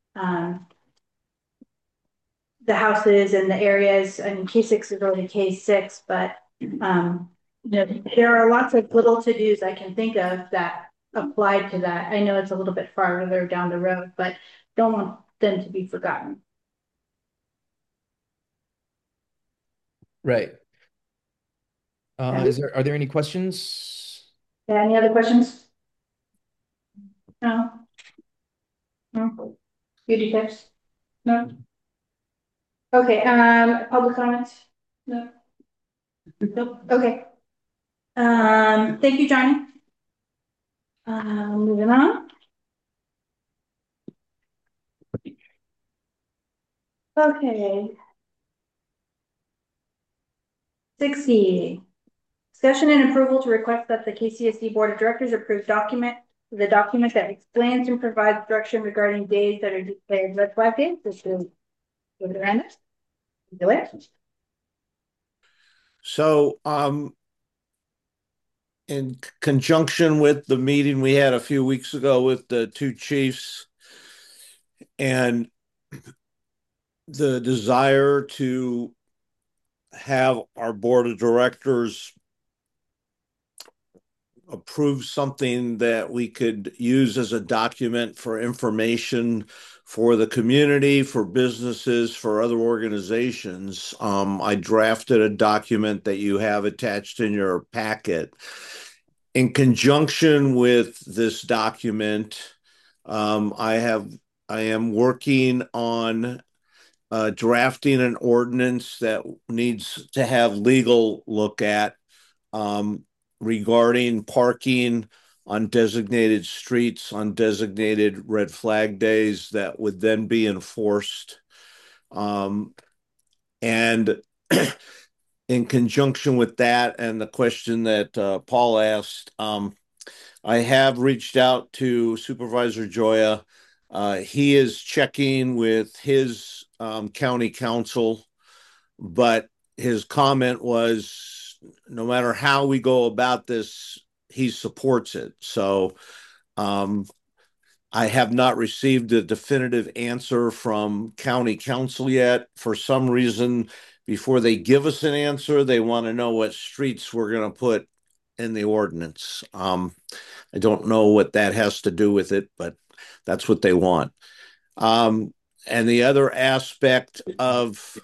the houses and the areas. I mean, K6 is really K6, but there are lots of little to-dos I can think of that apply to that. I know it's a little bit farther down the road, but don't want them to be forgotten. Right. Yeah. Are there any questions? Yeah, any other questions? No. No. Beauty tips? No. Okay. Public comments? No. Nope. Okay. Thank you, Johnny. Moving on. Okay. 60. Discussion and approval to request that the KCSD Board of Directors approve the document that explains and provides direction regarding days that are declared red flag days. This is Miranda. Do it. So, in conjunction with the meeting we had a few weeks ago with the two chiefs and the desire to have our board of directors approve something that we could use as a document for information for the community, for businesses, for other organizations. I drafted a document that you have attached in your packet. In conjunction with this document, I am working on drafting an ordinance that needs to have legal look at regarding parking on designated streets on designated red flag days that would then be enforced. And in conjunction with that and the question that Paul asked, I have reached out to Supervisor Joya. He is checking with his county council, but his comment was no matter how we go about this, he supports it. So I have not received a definitive answer from county council yet. For some reason, before they give us an answer, they want to know what streets we're going to put in the ordinance. I don't know what that has to do with it, but that's what they want. And the other aspect of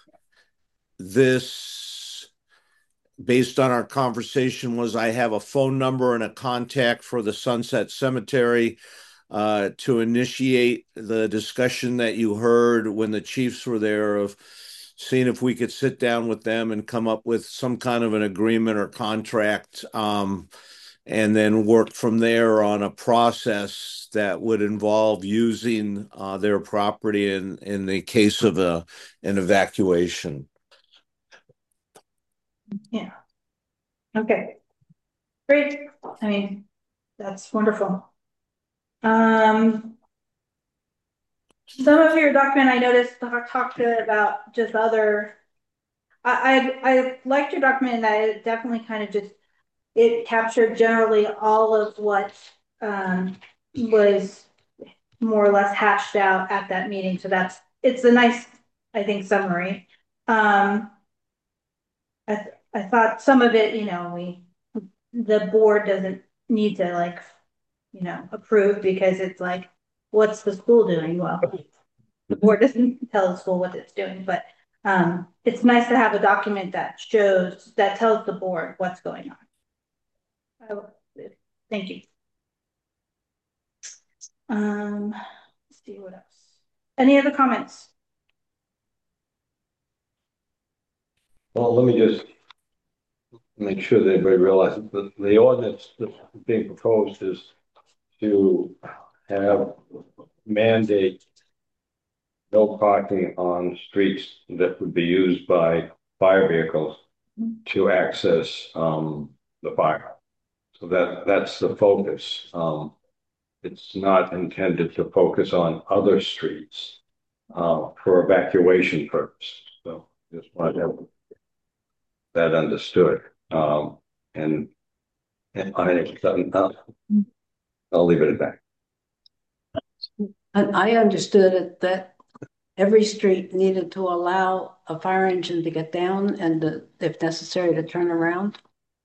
this, based on our conversation, was I have a phone number and a contact for the Sunset Cemetery to initiate the discussion that you heard when the chiefs were there of seeing if we could sit down with them and come up with some kind of an agreement or contract, and then work from there on a process that would involve using their property in the case of an evacuation. Yeah. Okay. Great. I mean, that's wonderful. Some of your document I noticed talked about just other. I liked your document that it definitely kind of just it captured generally all of what was more or less hashed out at that meeting. So it's a nice, I think, summary. I thought some of it, the board doesn't need to approve, because it's like, what's the school doing? Well, the board doesn't tell the school what it's doing, but it's nice to have a document that tells the board what's going on. Thank you. Let's see what else. Any other comments? Well, let me just make sure that everybody realizes that the ordinance that's being proposed is to have mandate no parking on streets that would be used by fire vehicles to access the fire. So that's the focus. It's not intended to focus on other streets for evacuation purposes. So just want to have that understood. And I think I'll leave it at that. And I understood it that every street needed to allow a fire engine to get down and if necessary to turn around.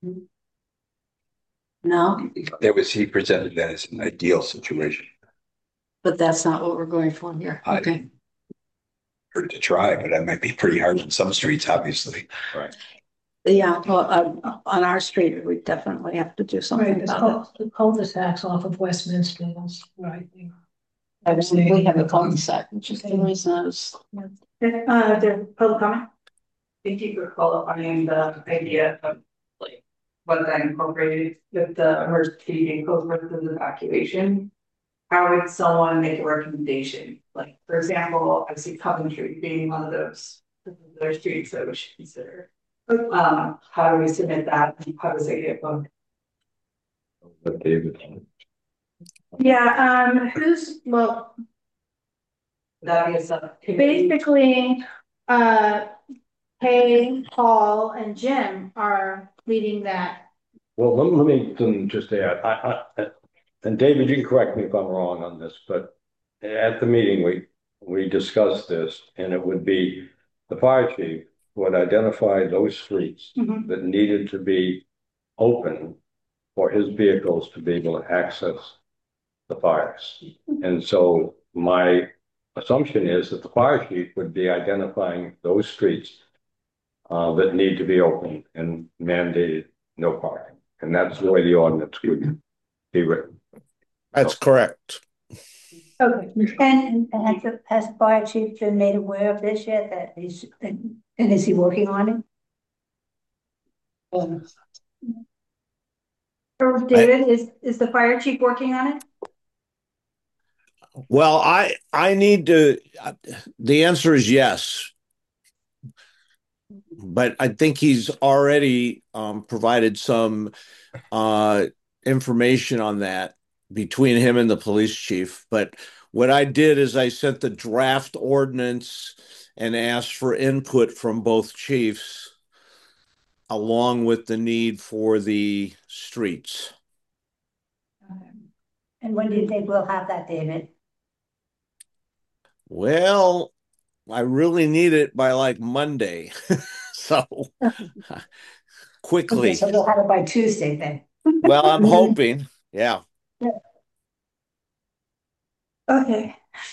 No, He presented that as an ideal situation. but that's not what we're going for here. Okay. Hard to try, but that might be pretty hard on some streets, obviously. Right. Yeah, well, on our street, we definitely have to do something about it. The cul-de-sacs off of Westminster, right? We have a cul-de-sac, which is the reason I was. The public comment? Thank you for qualifying the idea of like what that incorporated with the emergency vehicle versus evacuation. How would someone make a recommendation? Like, for example, I see Coventry being one of those streets that we should consider. How do we submit that? How does it get voted? David. Yeah, That is basically, Kay, Paul, and Jim are leading that. Well, let me just add, and David, you can correct me if I'm wrong on this, but at the meeting, we discussed this, and it would be the fire chief would identify those streets that needed to be open for his vehicles to be able to access the fires. And so my assumption is that the fire chief would be identifying those streets that need to be open and mandated no parking. And that's the way the ordinance would be written. That's correct. Okay. And has the fire chief been made aware of this yet? And is he working on it? David, is the fire chief working on it? Well, I need to, the answer is yes. But I think he's already provided some information on that between him and the police chief. But what I did is I sent the draft ordinance and asked for input from both chiefs, along with the need for the streets. And when do you think we'll have that, David? Well, I really need it by like Monday. So quickly. Okay, so we'll have it by Tuesday then. Well, I'm hoping. Yeah. Okay.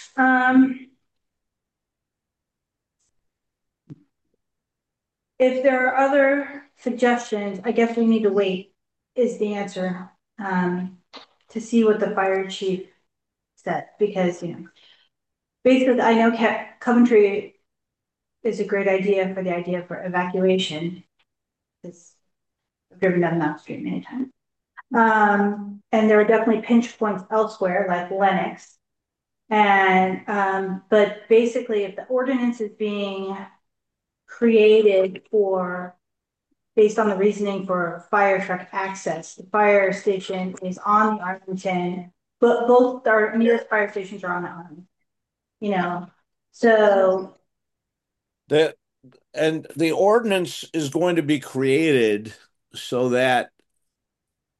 If there are other suggestions, I guess we need to wait, is the answer, to see what the fire chief said, because, basically, I know Coventry is a great idea for evacuation. Because I've driven down that street many times. And there are definitely pinch points elsewhere, like Lenox. And, but basically, if the ordinance is being created based on the reasoning for fire truck access, the fire station is on the Arlington, but both our nearest fire stations are on the Arlington, so. And the ordinance is going to be created so that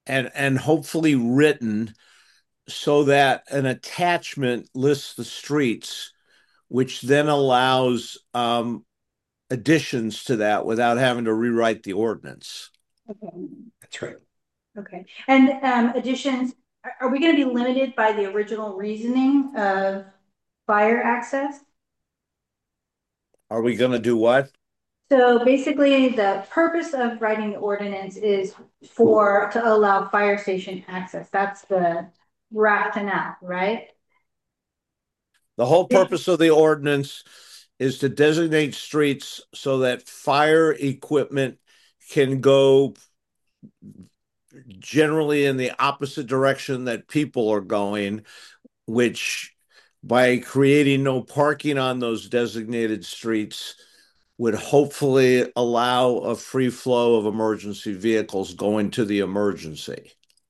and hopefully written so that an attachment lists the streets, which then allows additions to that without having to rewrite the ordinance. Okay. That's right. Okay. And additions, are we going to be limited by the original reasoning of fire access? Are we going to do what? So basically, the purpose of writing the ordinance is to allow fire station access. That's the rationale, right? The whole purpose of the ordinance is to designate streets so that fire equipment can go generally in the opposite direction that people are going, which by creating no parking on those designated streets would hopefully allow a free flow of emergency vehicles going to the emergency.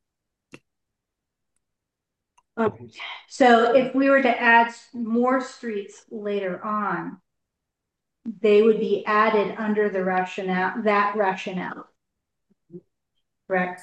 So if we were to add more streets later on, they would be added under the rationale, correct?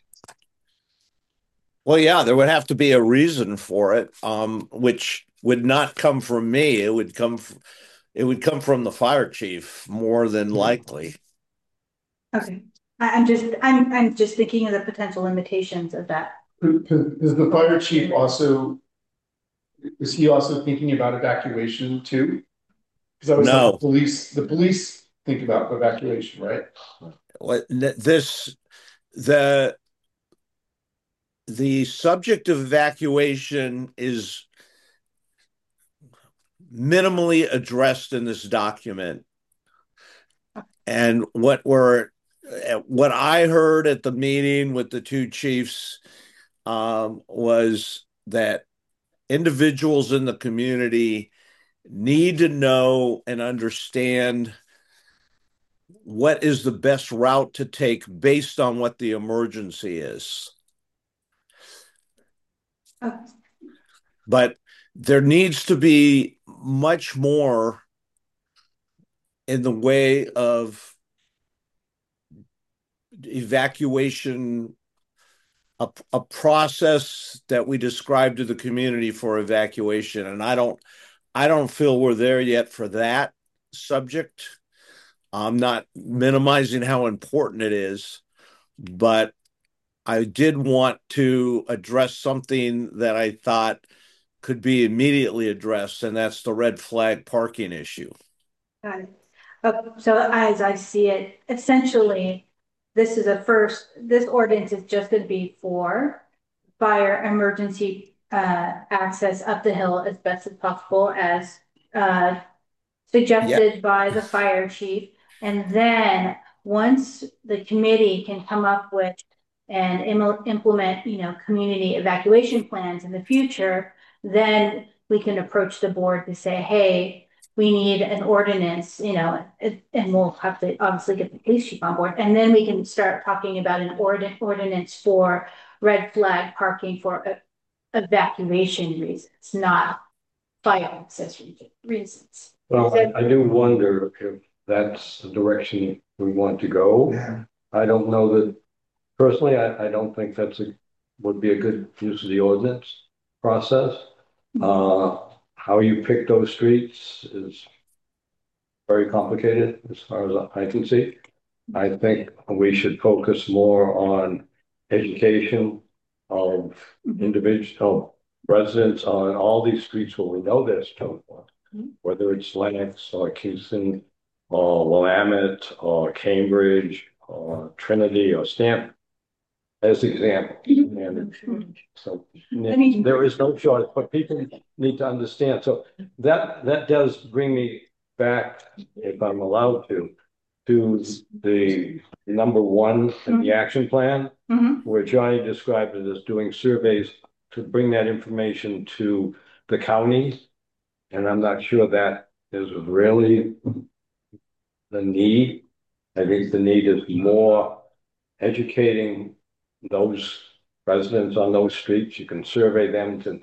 Well, yeah, there would have to be a reason for it, which would not come from me. It would come from the fire chief more than likely. Okay. I'm just thinking of the potential limitations of that. Is the fire chief also, is he also thinking about evacuation too? Because I was No. like, the police think about evacuation, right? The subject of evacuation is minimally addressed in this document. And what I heard at the meeting with the two chiefs was that individuals in the community need to know and understand what is the best route to take based on what the emergency is. Okay. But there needs to be much more in the way of evacuation, a process that we describe to the community for evacuation. And I don't feel we're there yet for that subject. I'm not minimizing how important it is, but I did want to address something that I thought could be immediately addressed, and that's the red flag parking issue. Got it. So as I see it, essentially, this ordinance is just going to be for fire emergency access up the hill as best as possible, as suggested by the fire chief. And then once the committee can come up with and implement, community evacuation plans in the future, then we can approach the board to say, hey, we need an ordinance, and we'll have to obviously get the police chief on board. And then we can start talking about an ordinance for red flag parking for evacuation reasons, not fire access reasons. Well, I do wonder if that's the direction we want to go. Yeah. I don't know that, personally, I don't think would be a good use of the ordinance process. How you pick those streets is very complicated as far as I can see. I think we should focus more on education of individual residents on all these streets where we know there's total, whether it's Lenox or Kingston or Willamette or Cambridge or Trinity or Stanford as examples. And so there is no shortage, but people need to understand. So that does bring me back, if I'm allowed to the number one in the action plan, where Johnny described it as doing surveys to bring that information to the county. And I'm not sure that is really the need. I think the need is more educating those residents on those streets. You can survey them to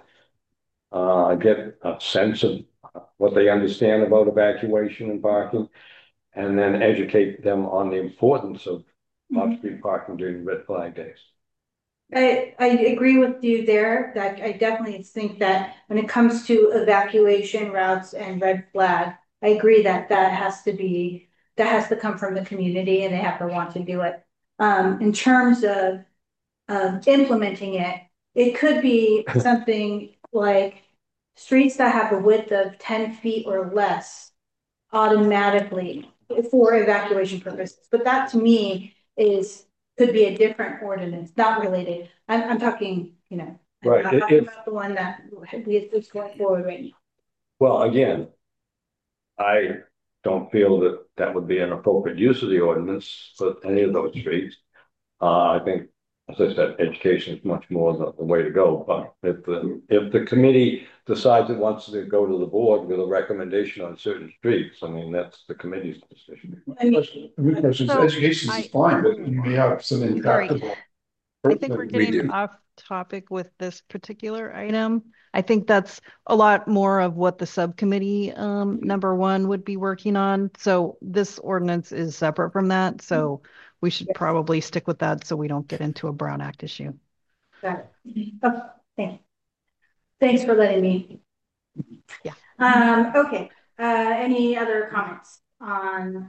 get a sense of what they understand about evacuation and parking, and then educate them on the importance of off-street parking during red flag days. I agree with you there, that I definitely think that when it comes to evacuation routes and red flag, I agree that that has to come from the community and they have to want to do it. In terms of implementing it, it could be something like streets that have a width of 10 feet or less automatically for evacuation purposes. But that to me could be a different ordinance, not related. I'm talking, Right, I'm talking about the one that is going forward right now. Well, again, I don't feel that that would be an appropriate use of the ordinance for any of those streets. I think, as I said, education is much more the way to go, but if the committee decides it wants to go to the board with a recommendation on certain streets, I mean, that's the committee's decision. Education is fine, but you may have some intractable. I think we're getting off topic with this particular item. I think that's a lot more of what the subcommittee number one would be working on. So this ordinance is separate from that. So we should probably stick with that so we don't get into a Brown Act issue. Got it. Oh, thank you. Thanks for letting me. Yeah. Okay. Any other comments on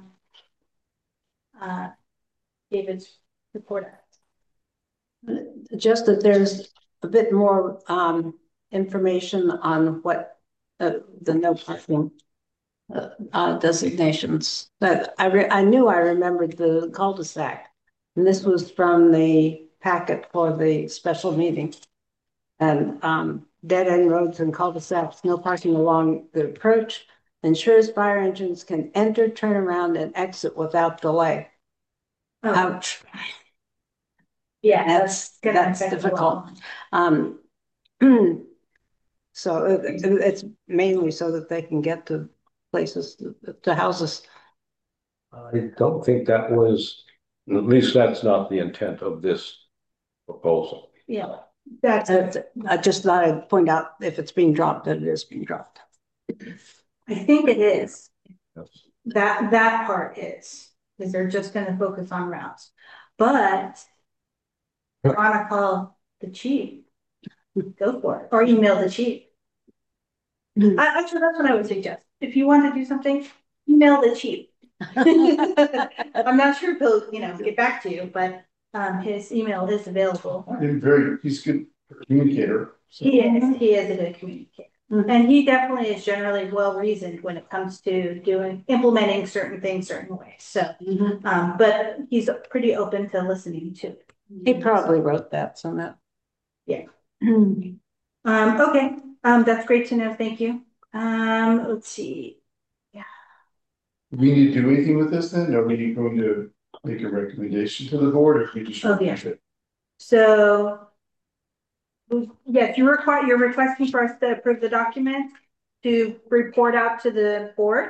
David's report? Just that there's a bit more information on what the no parking designations. That I knew I remembered the cul-de-sac, and this was from the packet for the special meeting. And dead end roads and cul-de-sacs, no parking along the approach, ensures fire engines can enter, turn around, and exit without delay. Oh. Ouch. Yeah, that's difficult. So it's mainly so that they can get to places, to houses. I don't think that was, at least that's not the intent of this proposal. Yeah, that's I just thought I'd point out if it's being dropped, that it is being dropped. I think it is. Yes. That part is, because they're just going to focus on routes. But I want to call the chief. Go for it, or email the chief. Actually, that's what I would suggest. If you want to do something, email the chief. I'm not sure if he'll, get back to you, but his email is available. He's a good communicator. So. He is a good communicator. Mm-hmm. And he definitely is generally well reasoned when it comes to implementing certain things certain ways. So, but he's pretty open to listening to. He probably wrote that, so that. Yeah. Okay. That's great to know. Thank you. Let's see. Yeah. Do we need to do anything with this then? Are we going to make a recommendation to the board, or if we just it? So, yes, you're requesting for us to approve the document to report out to the board.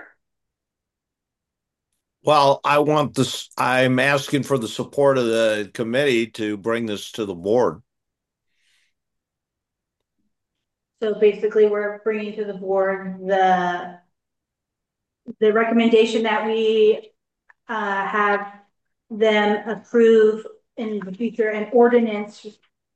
Well, I'm asking for the support of the committee to bring this to the board. So basically we're bringing to the board the recommendation that we have them approve in the future an ordinance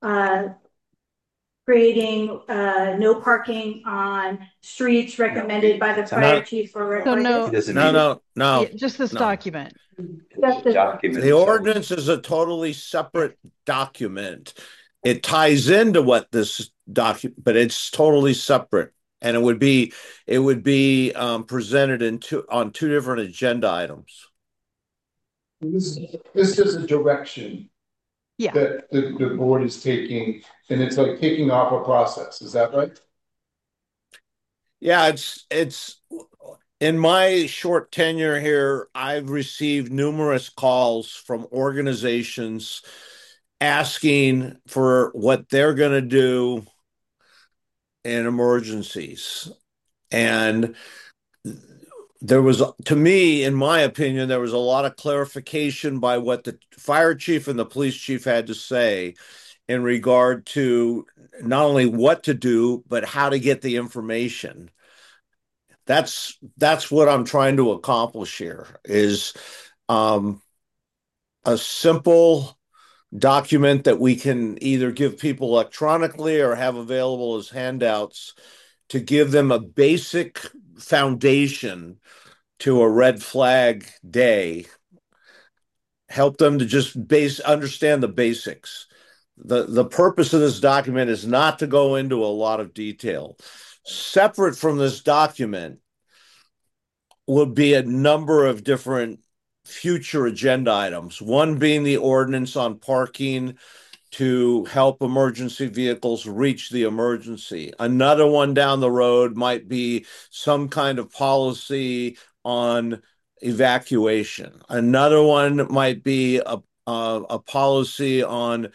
creating no parking on streets recommended by the fire chief for. So no, just this document. The ordinance is a totally separate document. It ties into what this document, but it's totally separate, and it would be presented on two different agenda items. This is a direction that the board is taking, and it's like kicking off a process. Is that right? Yeah, it's in my short tenure here, I've received numerous calls from organizations asking for what they're going to do in emergencies. And there was, to me, in my opinion, there was a lot of clarification by what the fire chief and the police chief had to say in regard to not only what to do, but how to get the information. That's what I'm trying to accomplish here, is a simple document that we can either give people electronically or have available as handouts to give them a basic foundation to a red flag day, help them to just understand the basics. The purpose of this document is not to go into a lot of detail. Separate from this document would be a number of different future agenda items, one being the ordinance on parking to help emergency vehicles reach the emergency. Another one down the road might be some kind of policy on evacuation. Another one might be a policy on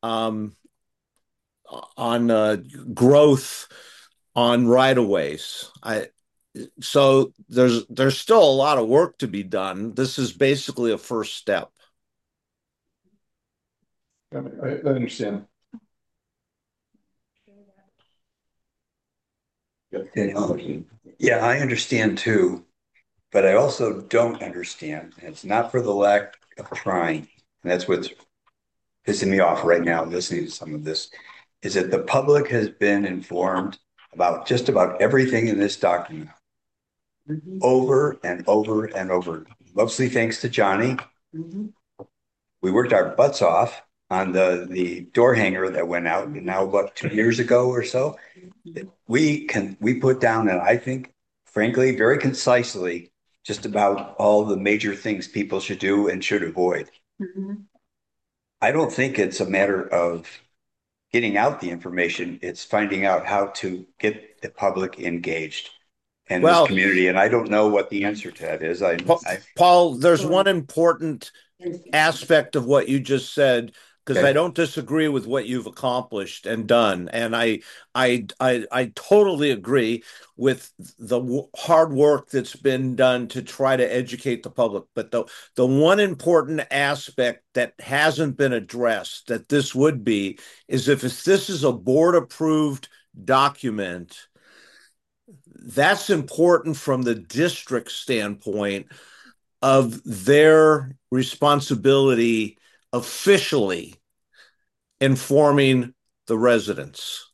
growth on right-of-ways. So there's still a lot of work to be done. This is basically a first step. I understand. Yeah, I understand too, but I also don't understand. And it's not for the lack of trying. And that's what's pissing me off right now, listening to some of this, is that the public has been informed about just about everything in this document over and over and over, mostly thanks to Johnny. We worked our butts off on the door hanger that went out now about 2 years ago or so. We put down, and I think, frankly, very concisely, just about all the major things people should do and should avoid. I don't think it's a matter of getting out the information. It's finding out how to get the public engaged and this community. And I don't know what the answer to that is. Paul, there's one important aspect of what you just said, because I don't disagree with what you've accomplished and done. And I totally agree with the hard work that's been done to try to educate the public. But the one important aspect that hasn't been addressed that this would be is if this is a board approved document, that's important from the district standpoint of their responsibility officially informing the residents.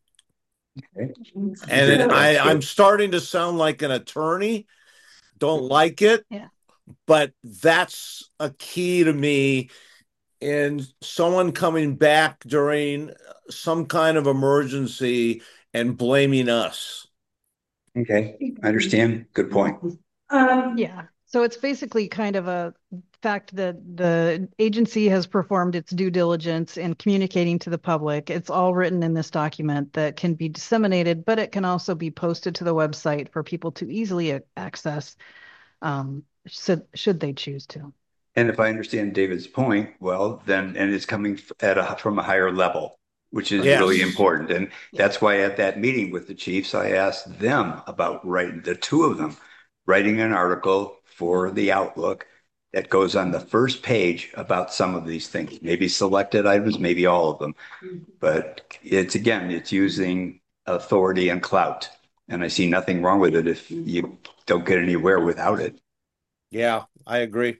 And I'm starting to sound like an attorney. Don't like it, but that's a key to me in someone coming back during some kind of emergency and blaming us. Okay, I understand. Good point. Yeah. So it's basically kind of a fact that the agency has performed its due diligence in communicating to the public. It's all written in this document that can be disseminated, but it can also be posted to the website for people to easily access, should they choose to. And if I understand David's point, well, then, and it's coming from a higher level, which is really important. And that's why at that meeting with the chiefs, I asked them about the two of them, writing an article for the Outlook that goes on the first page about some of these things, maybe selected items, maybe all of them. But it's using authority and clout. And I see nothing wrong with it if you don't get anywhere without it. Yeah, I agree.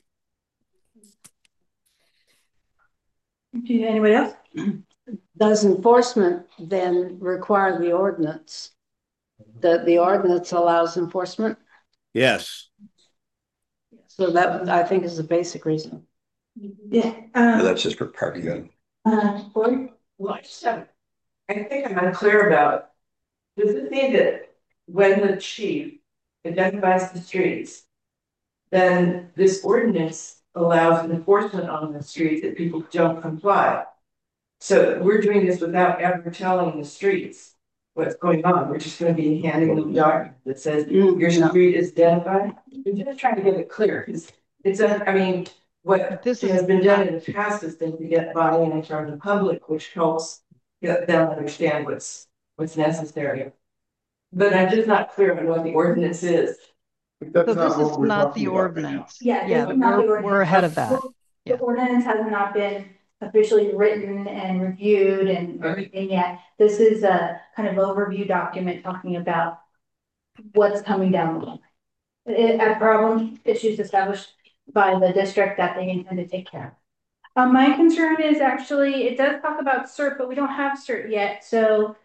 Anybody else? Does enforcement then require the ordinance? The ordinance allows enforcement? Yes. So that, I think, is the basic reason. Yeah. That's just for parking. Well, I think I'm unclear about, does it mean that when the chief identifies the streets, then this ordinance allows enforcement on the streets if people don't comply? So we're doing this without ever telling the streets what's going on. We're just going to be handing them a document that says your street is identified. We're just trying to get it clear, because what has been done in the past has been to get buy-in and from the public, which helps get them understand what's necessary. But I'm just not clear on what the ordinance is. So this is not the ordinance. We're ahead of that. The ordinance has not been officially written and reviewed and everything yet. This is a kind of overview document talking about what's coming down the line. A problem, issues established by the district that they intend to take care My concern is actually, it does talk about CERT, but we don't have CERT yet, so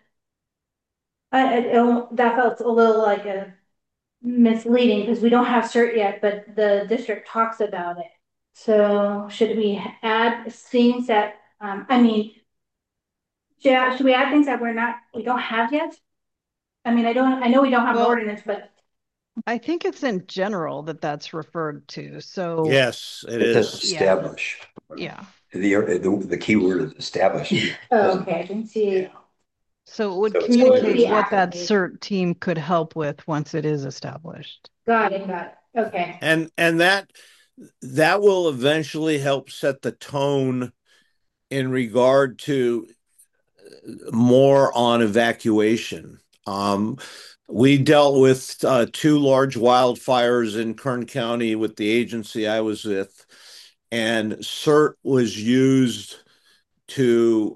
that felt a little like a misleading because we don't have CERT yet, but the district talks about it. So should we add things that, I mean, should we add things that we don't have yet? I mean, I know we don't have an ordinance, but. I think it's in general that's referred to, so. Yes, it It is. says establish. Yeah. The key word is establish. Oh, okay, I can see. So it would So it's communicate clear. what that CERT team could help with once it is established. Got it, okay. And that will eventually help set the tone in regard to more on evacuation. We dealt with 2 large wildfires in Kern County with the agency I was with, and CERT was used to,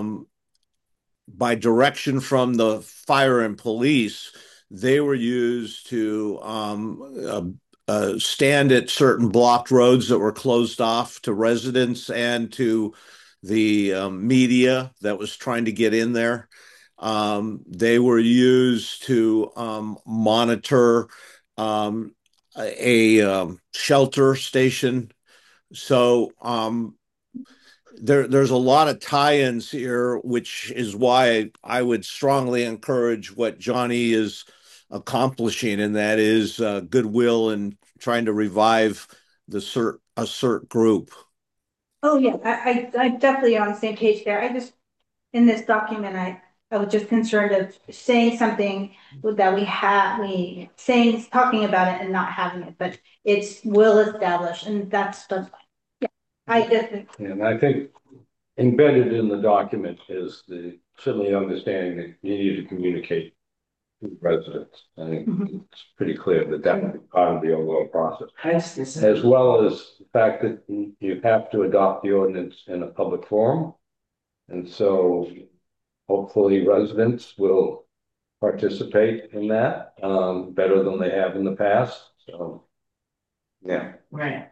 by direction from the fire and police, they were used to stand at certain blocked roads that were closed off to residents and to the media that was trying to get in there. They were used to monitor a shelter station. So there's a lot of tie-ins here, which is why I would strongly encourage what Johnny is accomplishing, and that is goodwill and trying to revive a CERT group. Oh, yeah, I definitely on the same page there. In this document, I was just concerned of saying something that talking about it and not having it, but it's will establish, and that's fine. Yeah, I definitely. And I think embedded in the document is certainly understanding that you need to communicate to residents. I think it's pretty clear that would be part of the overall process. As well as the fact that you have to adopt the ordinance in a public forum. And so hopefully residents will participate in that better than they have in the past. So, yeah. Right.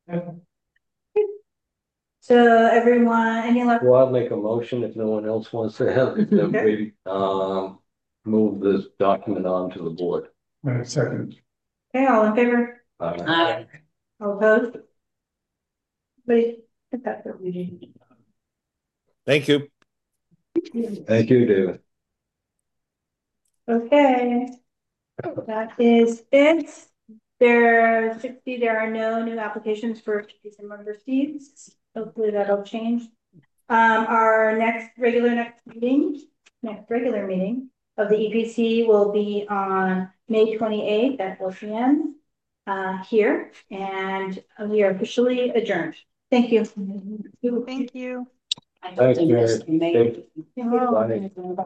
So everyone, any last? Well, I'll make a motion if no one else wants to have it. Then we move this document on to the board. Second. Okay, all in favor? Aye. All opposed? Wait, Thank you. Thank you, David. okay. That is it. There are no new applications for December receipts. Hopefully that'll change. Our next regular meeting of the EPC will be on May 28th at 4 p.m. Here, and we are officially adjourned. Thank you. Thank you. Thanks, Mary. Bye.